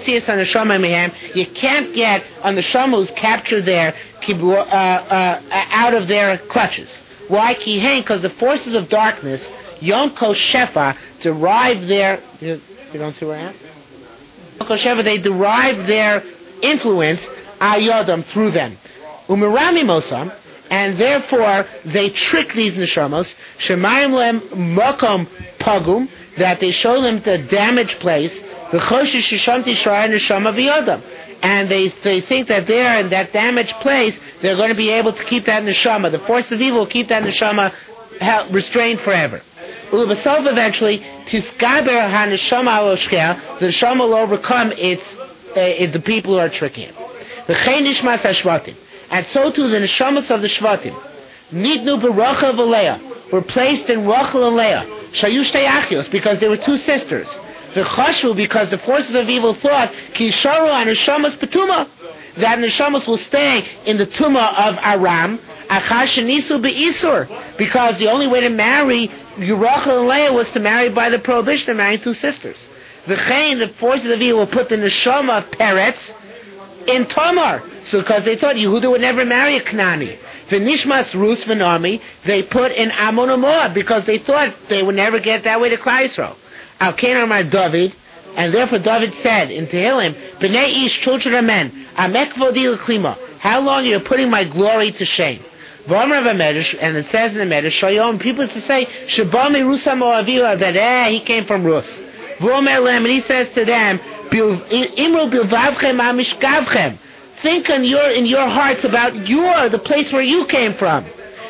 can't get on the neshama who's captured there uh, uh, out of their clutches. Why? Because the forces of darkness, Yonko Shefa, derive their... You, you don't see where I am? Yonko Shefa, they derive their influence, Ayodam, through them. Umirami Mosam, and therefore they trick these neshamos, Shemayim Lem Mokom Pagum, that they show them the damaged place, the Choshish Shishamti Shrai Neshama V'Yodam. And they they think that there in that damaged place, they're going to be able to keep that neshama. The force of evil will keep that neshama restrained forever. Ulubasov eventually, tiskaber ha-neshama al-oshkea, the neshama will overcome its, uh, its the people who are tricking it. V'chein nishmas ha-shvatim, and so too the neshamas of the shvatim. Nidnu b'Rachel v'Leah, were placed in Rachel and Leah. Shayu shtei achios, because they were two sisters. The chashu, because the forces of evil thought, ki sharu and neshamas petuma, that neshamas will stay in the tumah of Aram, achash nisu be'isur, because the only way to marry Rachel and Leah was to marry by the prohibition of marrying two sisters. V'chein, the forces of evil will put the neshama peretz in Tamar, so because they thought Yehuda would never marry a Knani. V'nishmas Rus v'Naomi, they put in Ammon and Moab, because they thought they would never get that way to Klal Yisrael. Al Kain Amar David, and therefore David said in Tehillim, B'nei Ish, children of men, Amek v'odi l'klima, How long are you putting my glory to shame? And it says in the Medrash, Shayom, people used to say, Shabami Rusa Moavila, that eh, he came from Rus. And he says to them, Imru Bilvavchem Amishkavchem. Think in your in your hearts about your the place where you came from.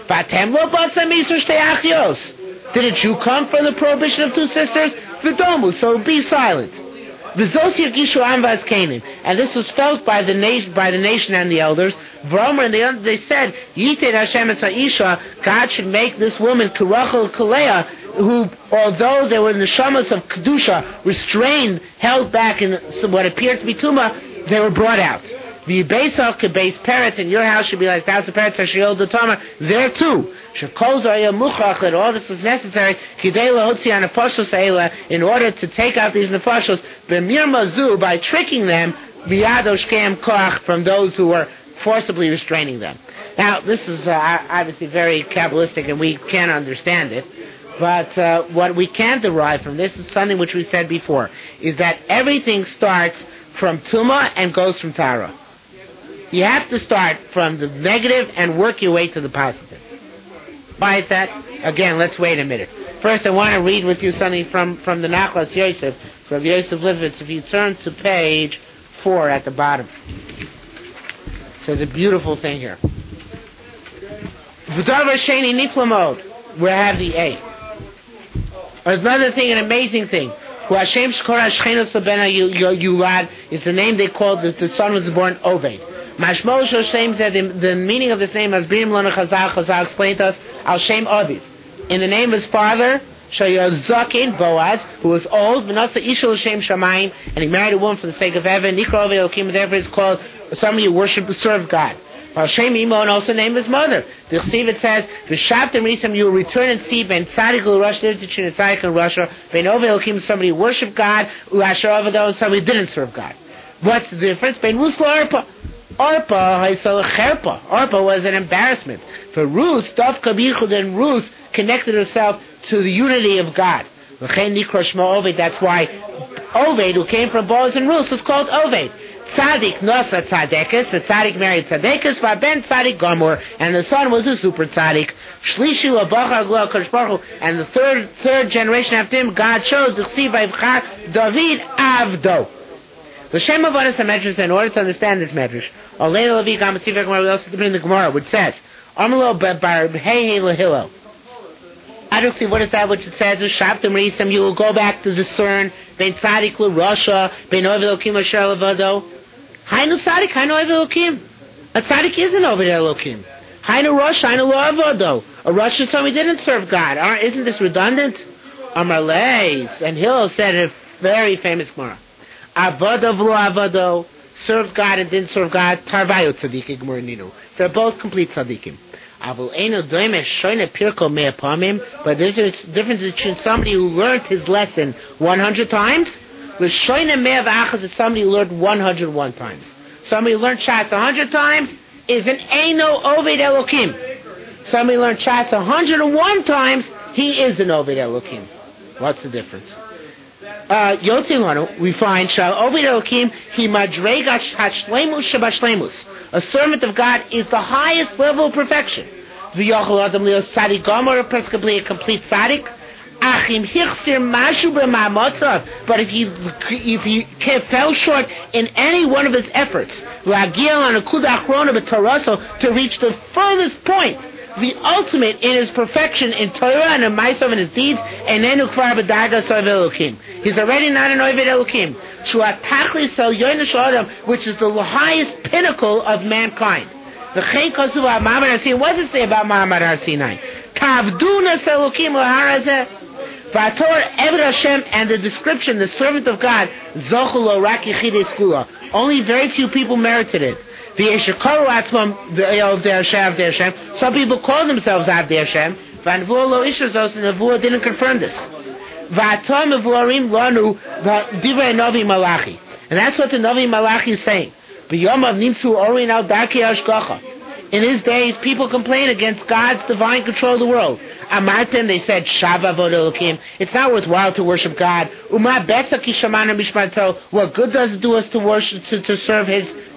Didn't you come from the prohibition of two sisters? V'domu, so be silent. And this was felt by the nation, by the nation and the elders. And they, they said, God should make this woman Kurachel Kalea, who, although there were neshamas of kedusha restrained, held back in what appeared to be tumah, they were brought out. The Beisach could base parrots, and your house should be like thousand parrots. There too, that all this was necessary in order to take out these nefashos by tricking them from those who were forcibly restraining them. Now, this is uh, obviously very Kabbalistic, and we can't understand it. But uh, what we can derive from this is something which we said before: is that everything starts from Tumah and goes from Tara. You have to start from the negative and work your way to the positive. Why is that? Again, let's wait a minute. First, I want to read with you something from, from the Nachlas Yosef, from Yosef Levitz. If you turn to page four at the bottom, it says a beautiful thing here. V'davar sheni niplamod, where I have the A. There's another thing, an amazing thing. Who Hashem shkor hashchenos lebena yulad is the name they called, the, the son was born Oved. Mashmo Shoshem said the, the meaning of this name as Brim Lona Chazal Chazal explained to us Al Shem Aviv. In the name of his father, Shayazakin Boaz, who was old, Vanasa Ishal Shem Shamayim, and he married a woman for the sake of heaven. Nikra Ovid Elokim, therefore is called somebody who worship serve God. Al Shem Imo, and also named his mother. The Chsiv it says, V'shavtem Risam, you will return and see Ben Tzadik L'Rosh Nirtichin and Tzadik and Russia. Ben Ovid Elokim, somebody who worshiped God, U'asher Avado, and somebody who didn't serve God. What's the difference? Ben Rus L'Arpa. Arpa, Arpa was an embarrassment. For Ruth, Dafka Bichud and Ruth connected herself to the unity of God. That's why Oved, who came from Boaz and Ruth, was called Oved. Tzadik Nasa Tzadekis, the Tzadik married Tzadekis, Vaben Tzadik Gomor, and the son was a super Tzadik. Shlishi Labachar Glo Koshbaru, and the third third generation after him, God chose the Chsiv Vayivchar David Avdo. The Shem of Adas HaMedrash, in order to understand this Medrash, Olei Levi Gam Sivek Gemara, we also bring the Gemara, which says, Amalo Bar Hey Hey Lahilo. I don't see what is that which it says, Shavtim Risam, you will go back to discern, Ben Tzadik L'Rasha, Ben Ovid Elokim Asher Levado. Hainu Tzadik, Hainu Ovid Elokim. A Tzadik isn't Ovid Elokim. Hainu Rosh, Hainu Lo'avado. A Rosh is somebody who didn't serve God. Isn't this redundant? Amar Leis, and Hillel said a very famous Gemara. Avado v'lo avado, served God and didn't serve God, tarvayo tzadikim g'murninu. They're both complete tzadikim. Avol eino doime shoyne pirko me'apamim, but there's a difference between somebody who learned his lesson one hundred times, with shoyne me'avachas is somebody who learned one hundred one times. Somebody who learned Shas one hundred times is an eino Oved Elokim. Somebody who learned Shas one hundred one times, he is an Oved Elokim. What's the difference? Uh, Yotzilanu, we find Shal Ovid Elokim, he madregat hashlemus shabashlemus. A servant of God is the highest level of perfection. V'yochel adam lios tzadik gomer, perfectly a complete tzadik. Achim hichsir mashu b'ma'amotzav. But if he if he fell short in any one of his efforts, v'agiel on a kudah achrona b'taraso, to reach the furthest point, the ultimate in his perfection in Torah and in Ma'asav and his deeds, and then ukvar b'darga so'av Elokim. He's already not an Oved Elokim. Shua tachlis el yoinish adam, which is the highest pinnacle of mankind. The chen kosuv ha'mamad har Sinai. What does it say about Ma'amad har Sinai? Tavdunas Elokim l'harazeh. V'ator Eved Hashem, and the description, the servant of God, zochu lo rak yichidei skula. Only very few people merited it. Some people call themselves Avdei Hashem. V'anvuah lo ishazos, and Nevuah didn't confirm this. V'atom mevuarim lanu divrei Navi Malachi, and that's what the Navi Malachi is saying. B'yomav nimtzu orin al darkei hashgacha. In his days, people complain against God's divine control of the world. Amartem, they said, Shava Avod Elokim. It's not worthwhile to worship God. Uma betza ki shamana mishmato. What good does it do us to worship, to, to serve His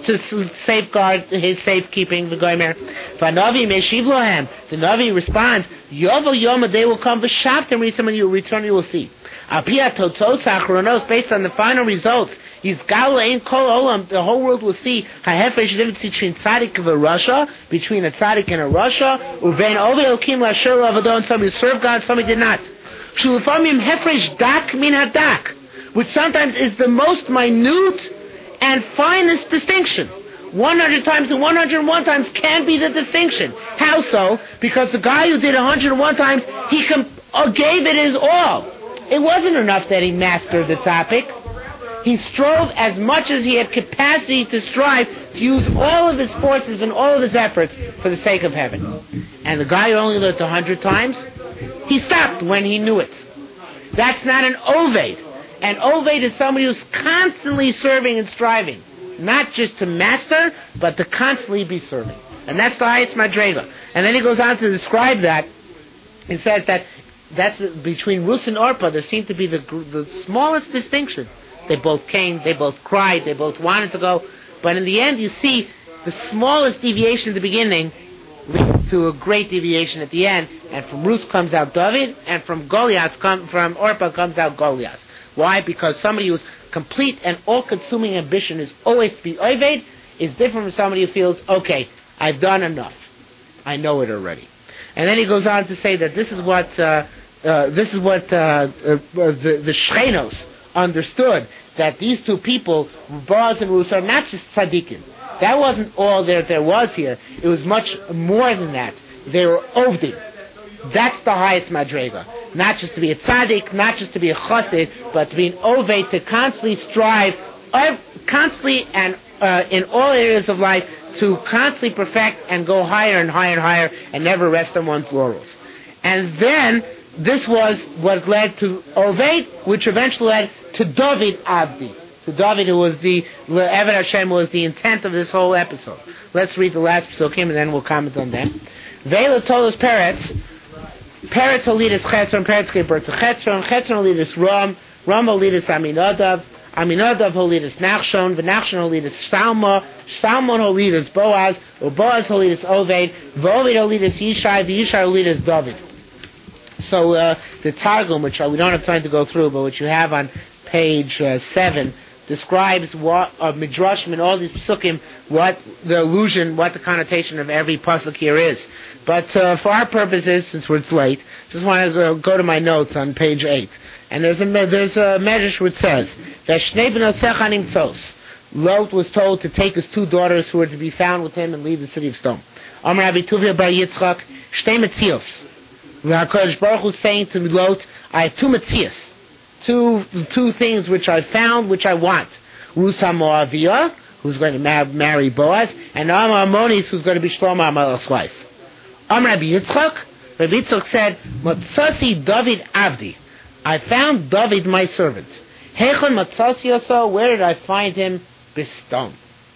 to safeguard his safekeeping. The Gomer, Vanavi Meshiv Lohem. The Navi responds, Yovo Yoma, they will come. V'shavtem Risam, when you return, you will see. Apia Totos Achronos, based on the final results. Yizgal Ein Kol Olam, the whole world will see Hahefresh difference between Tzaddik and a Rasha, between a Tzaddik and a Rasha, Uvein Ovei Elokim Lashir Lavadon, somebody served God, somebody did not. Shulufamim Hefresh Dak Min Hadak, which sometimes is the most minute and finest distinction. one hundred times and one hundred one times can be the distinction. How so? Because the guy who did one hundred one times, he com- uh, gave it his all. It wasn't enough that he mastered the topic. He strove as much as he had capacity to strive to use all of his forces and all of his efforts for the sake of heaven. And the guy who only lived one hundred times, he stopped when he knew it. That's not an Oved. An Oved is somebody who's constantly serving and striving. Not just to master, but to constantly be serving. And that's the highest Madrega. And then he goes on to describe that. He says that that's between Rus and Orpah, there seemed to be the, the smallest distinction. They both came, they both cried, they both wanted to go. But in the end, you see, the smallest deviation at the beginning leads to a great deviation at the end. And from Rus comes out David, and from Goliath, come, from Orpah comes out Goliath. Why? Because somebody who's complete and all-consuming ambition is always to be Oved is different from somebody who feels, okay, I've done enough. I know it already. And then he goes on to say that this is what uh, uh, this is what uh, uh, the, the Shchenos understood, that these two people, Boaz and Ruth, are not just tzaddikim. That wasn't all there there was here. It was much more than that. They were ovdim. That's the highest madrega. Not just to be a tzaddik, not just to be a chassid, but to be an oved, to constantly strive, uh, constantly and uh, in all areas of life, to constantly perfect and go higher and higher and higher, and never rest on one's laurels. And then this was what led to Oved, which eventually led to David Abdi. To David, who was the Eved Hashem, was the intent of this whole episode. Let's read the last psukim, and then we'll comment on them. Ve'la tolos Peretz. Peretz Olidus Chetzron. Peretz gave birth to Chetzron. Chetzron Olidus Ram. Ram Olidus Aminadav. Aminadav Olidus Nachshon. V'Nachshon Olidus Salma. Salmon Olidus Boaz. Boaz Olidus Oved. V'Oved Olidus Yishai. V'Yishai Olidus David. So uh, the Targum, which uh, we don't have time to go through, but which you have on page uh, seven, describes what uh, midrashim and all these psukim, what the allusion, what the connotation of every pasuk here is. But uh, for our purposes, since we're it's late, just want to go, go to my notes on page eight, and there's a there's a medrash which says that Shnei b'nosecha nimtzos. Lot was told to take his two daughters who were to be found with him and leave the city of Stone. Amar Rabbi Tuvia bar Yitzchak, Shtei metzios. HaKadosh Baruch Hu saying to Lot, I have two metzios. Two two things which I found, which I want. Rus HaMoaviyah, who's going to ma- marry Boaz, and Amar Ammonis, who's going to be Shlomo HaMelech's wife. Amar Rabbi Yitzchak, Rabbi Yitzchak said, Matzasi David Avdi. I found David, my servant. Heichon Matzasi Yoso, where did I find him? Bistom.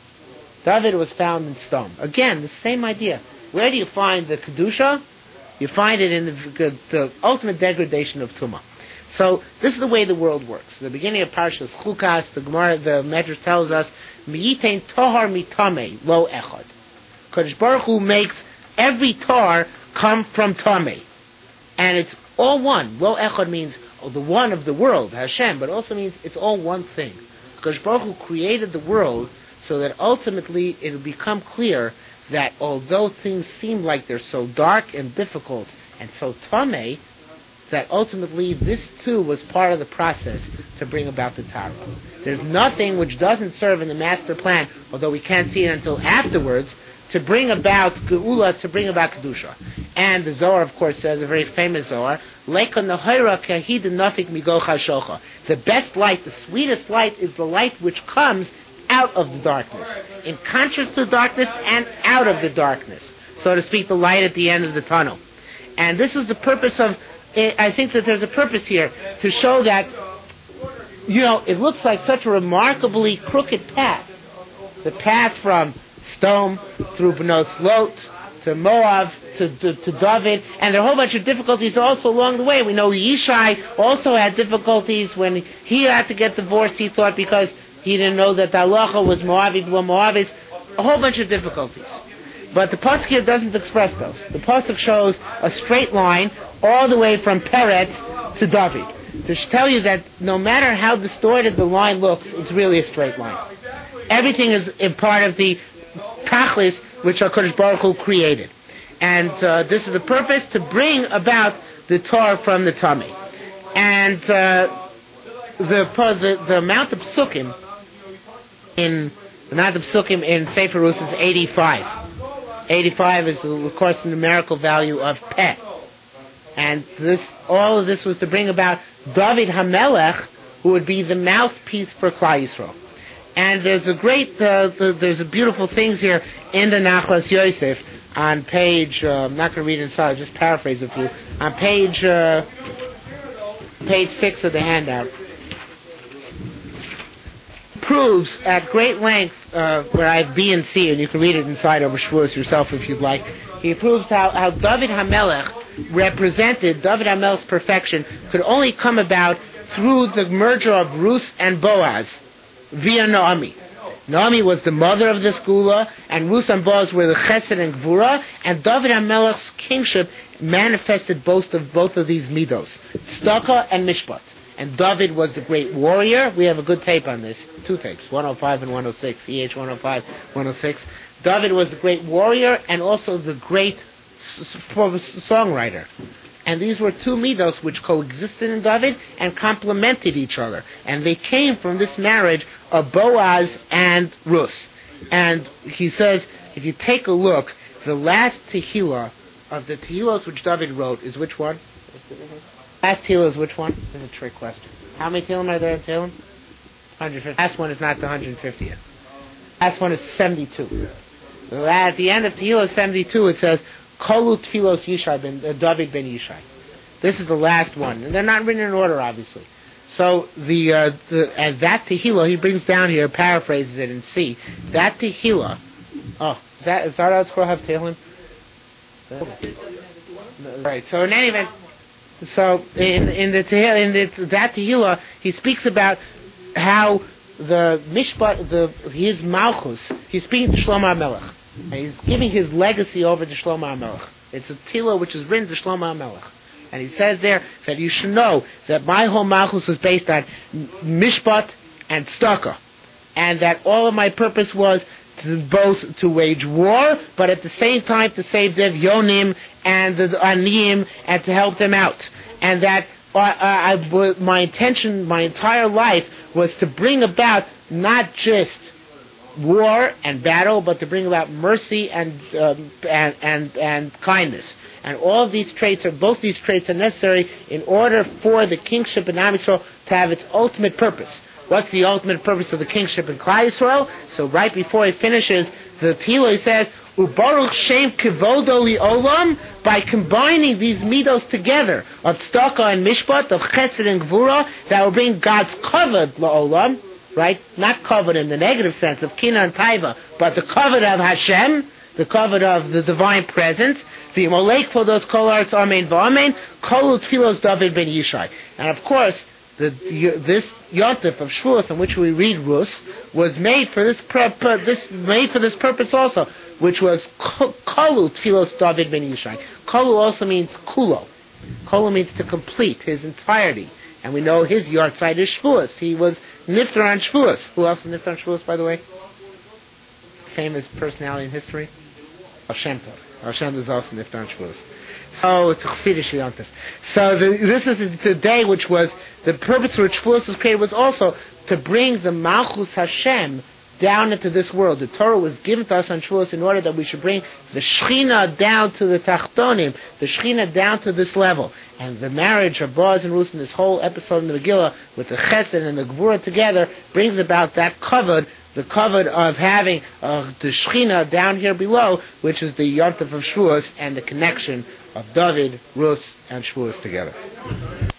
David was found in Stom. Again, the same idea. Where do you find the Kedusha? You find it in the, the, the ultimate degradation of Tumah. So this is the way the world works. The beginning of Parshas Chukas, the Gemara, the Medrash tells us, "Miyitain tohar mitame lo echad." Kadosh Baruch Hu makes every tar come from tamei, and it's all one. Lo echad means oh, the one of the world, Hashem, but also means it's all one thing. Kadosh Baruch Hu created the world so that ultimately it will become clear that although things seem like they're so dark and difficult and so tamei, that ultimately this too was part of the process to bring about the Torah. There's nothing which doesn't serve in the master plan, although we can't see it until afterwards, to bring about Geula, to bring about Kedusha. And the Zohar, of course, says, a very famous Zohar, Leika Nahira Kahid Nafik Migo Chashocha. The best light, the sweetest light, is the light which comes out of the darkness, in contrast to darkness and out of the darkness, so to speak, the light at the end of the tunnel. And this is the purpose of, I think that there's a purpose here to show that, you know, it looks like such a remarkably crooked path. The path from Stone through Bnos Lot to Moab to, to, to David, and there are a whole bunch of difficulties also along the way. We know Yishai also had difficulties when he had to get divorced, he thought, because He didn't know that the halacha was Moavid, were Moavids, a whole bunch of difficulties. But the pasuk here doesn't express those. The pasuk shows a straight line all the way from Peretz to David, to tell you that no matter how distorted the line looks, it's really a straight line. Everything is a part of the tachlis which HaKadosh Baruch Hu created. And uh, this is the purpose, to bring about the Torah from the tummy. And uh, the, the the amount of psukim in the amount of psukim in Sefer Rus is eighty-five. eighty-five is, of course, the numerical value of peh. And this, all of this was to bring about David HaMelech, who would be the mouthpiece for Klal Yisrael. And there's a great, uh, the, there's a beautiful things here in the Nachlas Yosef on page. Uh, I'm not going to read it inside. I'll just paraphrase a few. On page uh, page six of the handout, proves at great length uh, where I have B and C, and you can read it inside over Shavuos yourself if you'd like. He proves how, how David HaMelech represented David HaMelech's perfection could only come about through the merger of Ruth and Boaz via Naomi. Naomi was the mother of this Gula, and Ruth and Boaz were the Chesed and Gvura, and David HaMelech's kingship manifested both of both of these midos, Tzedakah and Mishpat. And David was the great warrior. We have a good tape on this, two tapes, one oh five and one oh six, E H one oh five, one oh six. David was the great warrior and also the great s- s- songwriter. And these were two midos which coexisted in David and complemented each other. And they came from this marriage of Boaz and Ruth. And he says, if you take a look, the last Tehillah of the Tehillos which David wrote is which one? Last Tehillah is which one? This is a trick question. How many Tehillim are there in Tehillim? one hundred fifty. Last one is not the one hundred fiftieth. Last one is seventy-two. At the end of Tehillah seventy-two it says, Kolu Tfilos Yishai ben uh, David ben Yishai. This is the last one, and they're not written in order, obviously. So the, uh, the as that Tehillah, he brings down here, paraphrases it in C. That Tehillah. Oh, is that is that how have Tehillim? Right. So in any event, so in in the Tehillah, in the, that Tehillah, he speaks about how the Mishpat, the his Malchus, he's speaking to Shlomo HaMelech. And he's giving his legacy over to Shlomo HaMelech. It's a Tehillah which is written to Shlomo HaMelech. And he says there that you should know that my whole Malchus was based on Mishpat and Tzedakah. And that all of my purpose was to both to wage war, but at the same time to save the Yonim and the Aniyim and to help them out. And that uh, I, I, my intention, my entire life was to bring about not just war and battle, but to bring about mercy and um, and, and and kindness. And all of these traits, are both these traits, are necessary in order for the kingship in Am Yisrael to have its ultimate purpose. What's the ultimate purpose of the kingship in Klal Yisrael? So right before he finishes the Tehillah, he says, "Ubaruch Shem Kivodo Li'olam," by combining these midos together of Tzedakah and Mishpat, of Chesed and Gvura, that will bring God's kavod La'olam. Right? Not covered in the negative sense of Kina and Taiva, but the covered of Hashem, the covered of the divine presence. The Molek for those kol arts amen v'amen, kol tfilos David ben Yishai. And of course, the, this yontif of Shavuos, in which we read Rus, was made for this pur- this made for this purpose also, which was kolu tfilos David ben Yishai. Kolu also means kulo. Kolu means to complete his entirety. And we know his yahrzeit is Shavuos. He was Niftar on Shavuos. Who else is Niftar on Shavuos, by the way? Famous personality in history? Hashem Tov. Hashem Tov is also Niftar on Shavuos. So it's a Chassidish yontif. So the, this is the day which was, the purpose for which Shavuos was created was also to bring the Malchus Hashem down into this world. The Torah was given to us on Shavuos in order that we should bring the Shechina down to the Tachtonim, the Shechina down to this level. And the marriage of Boaz and Ruth in this whole episode in the Megillah with the Chesed and the Gvura together brings about that covered, the covered of having uh, the Shechina down here below, which is the Yontif of Shavuos and the connection of David, Ruth, and Shavuos together.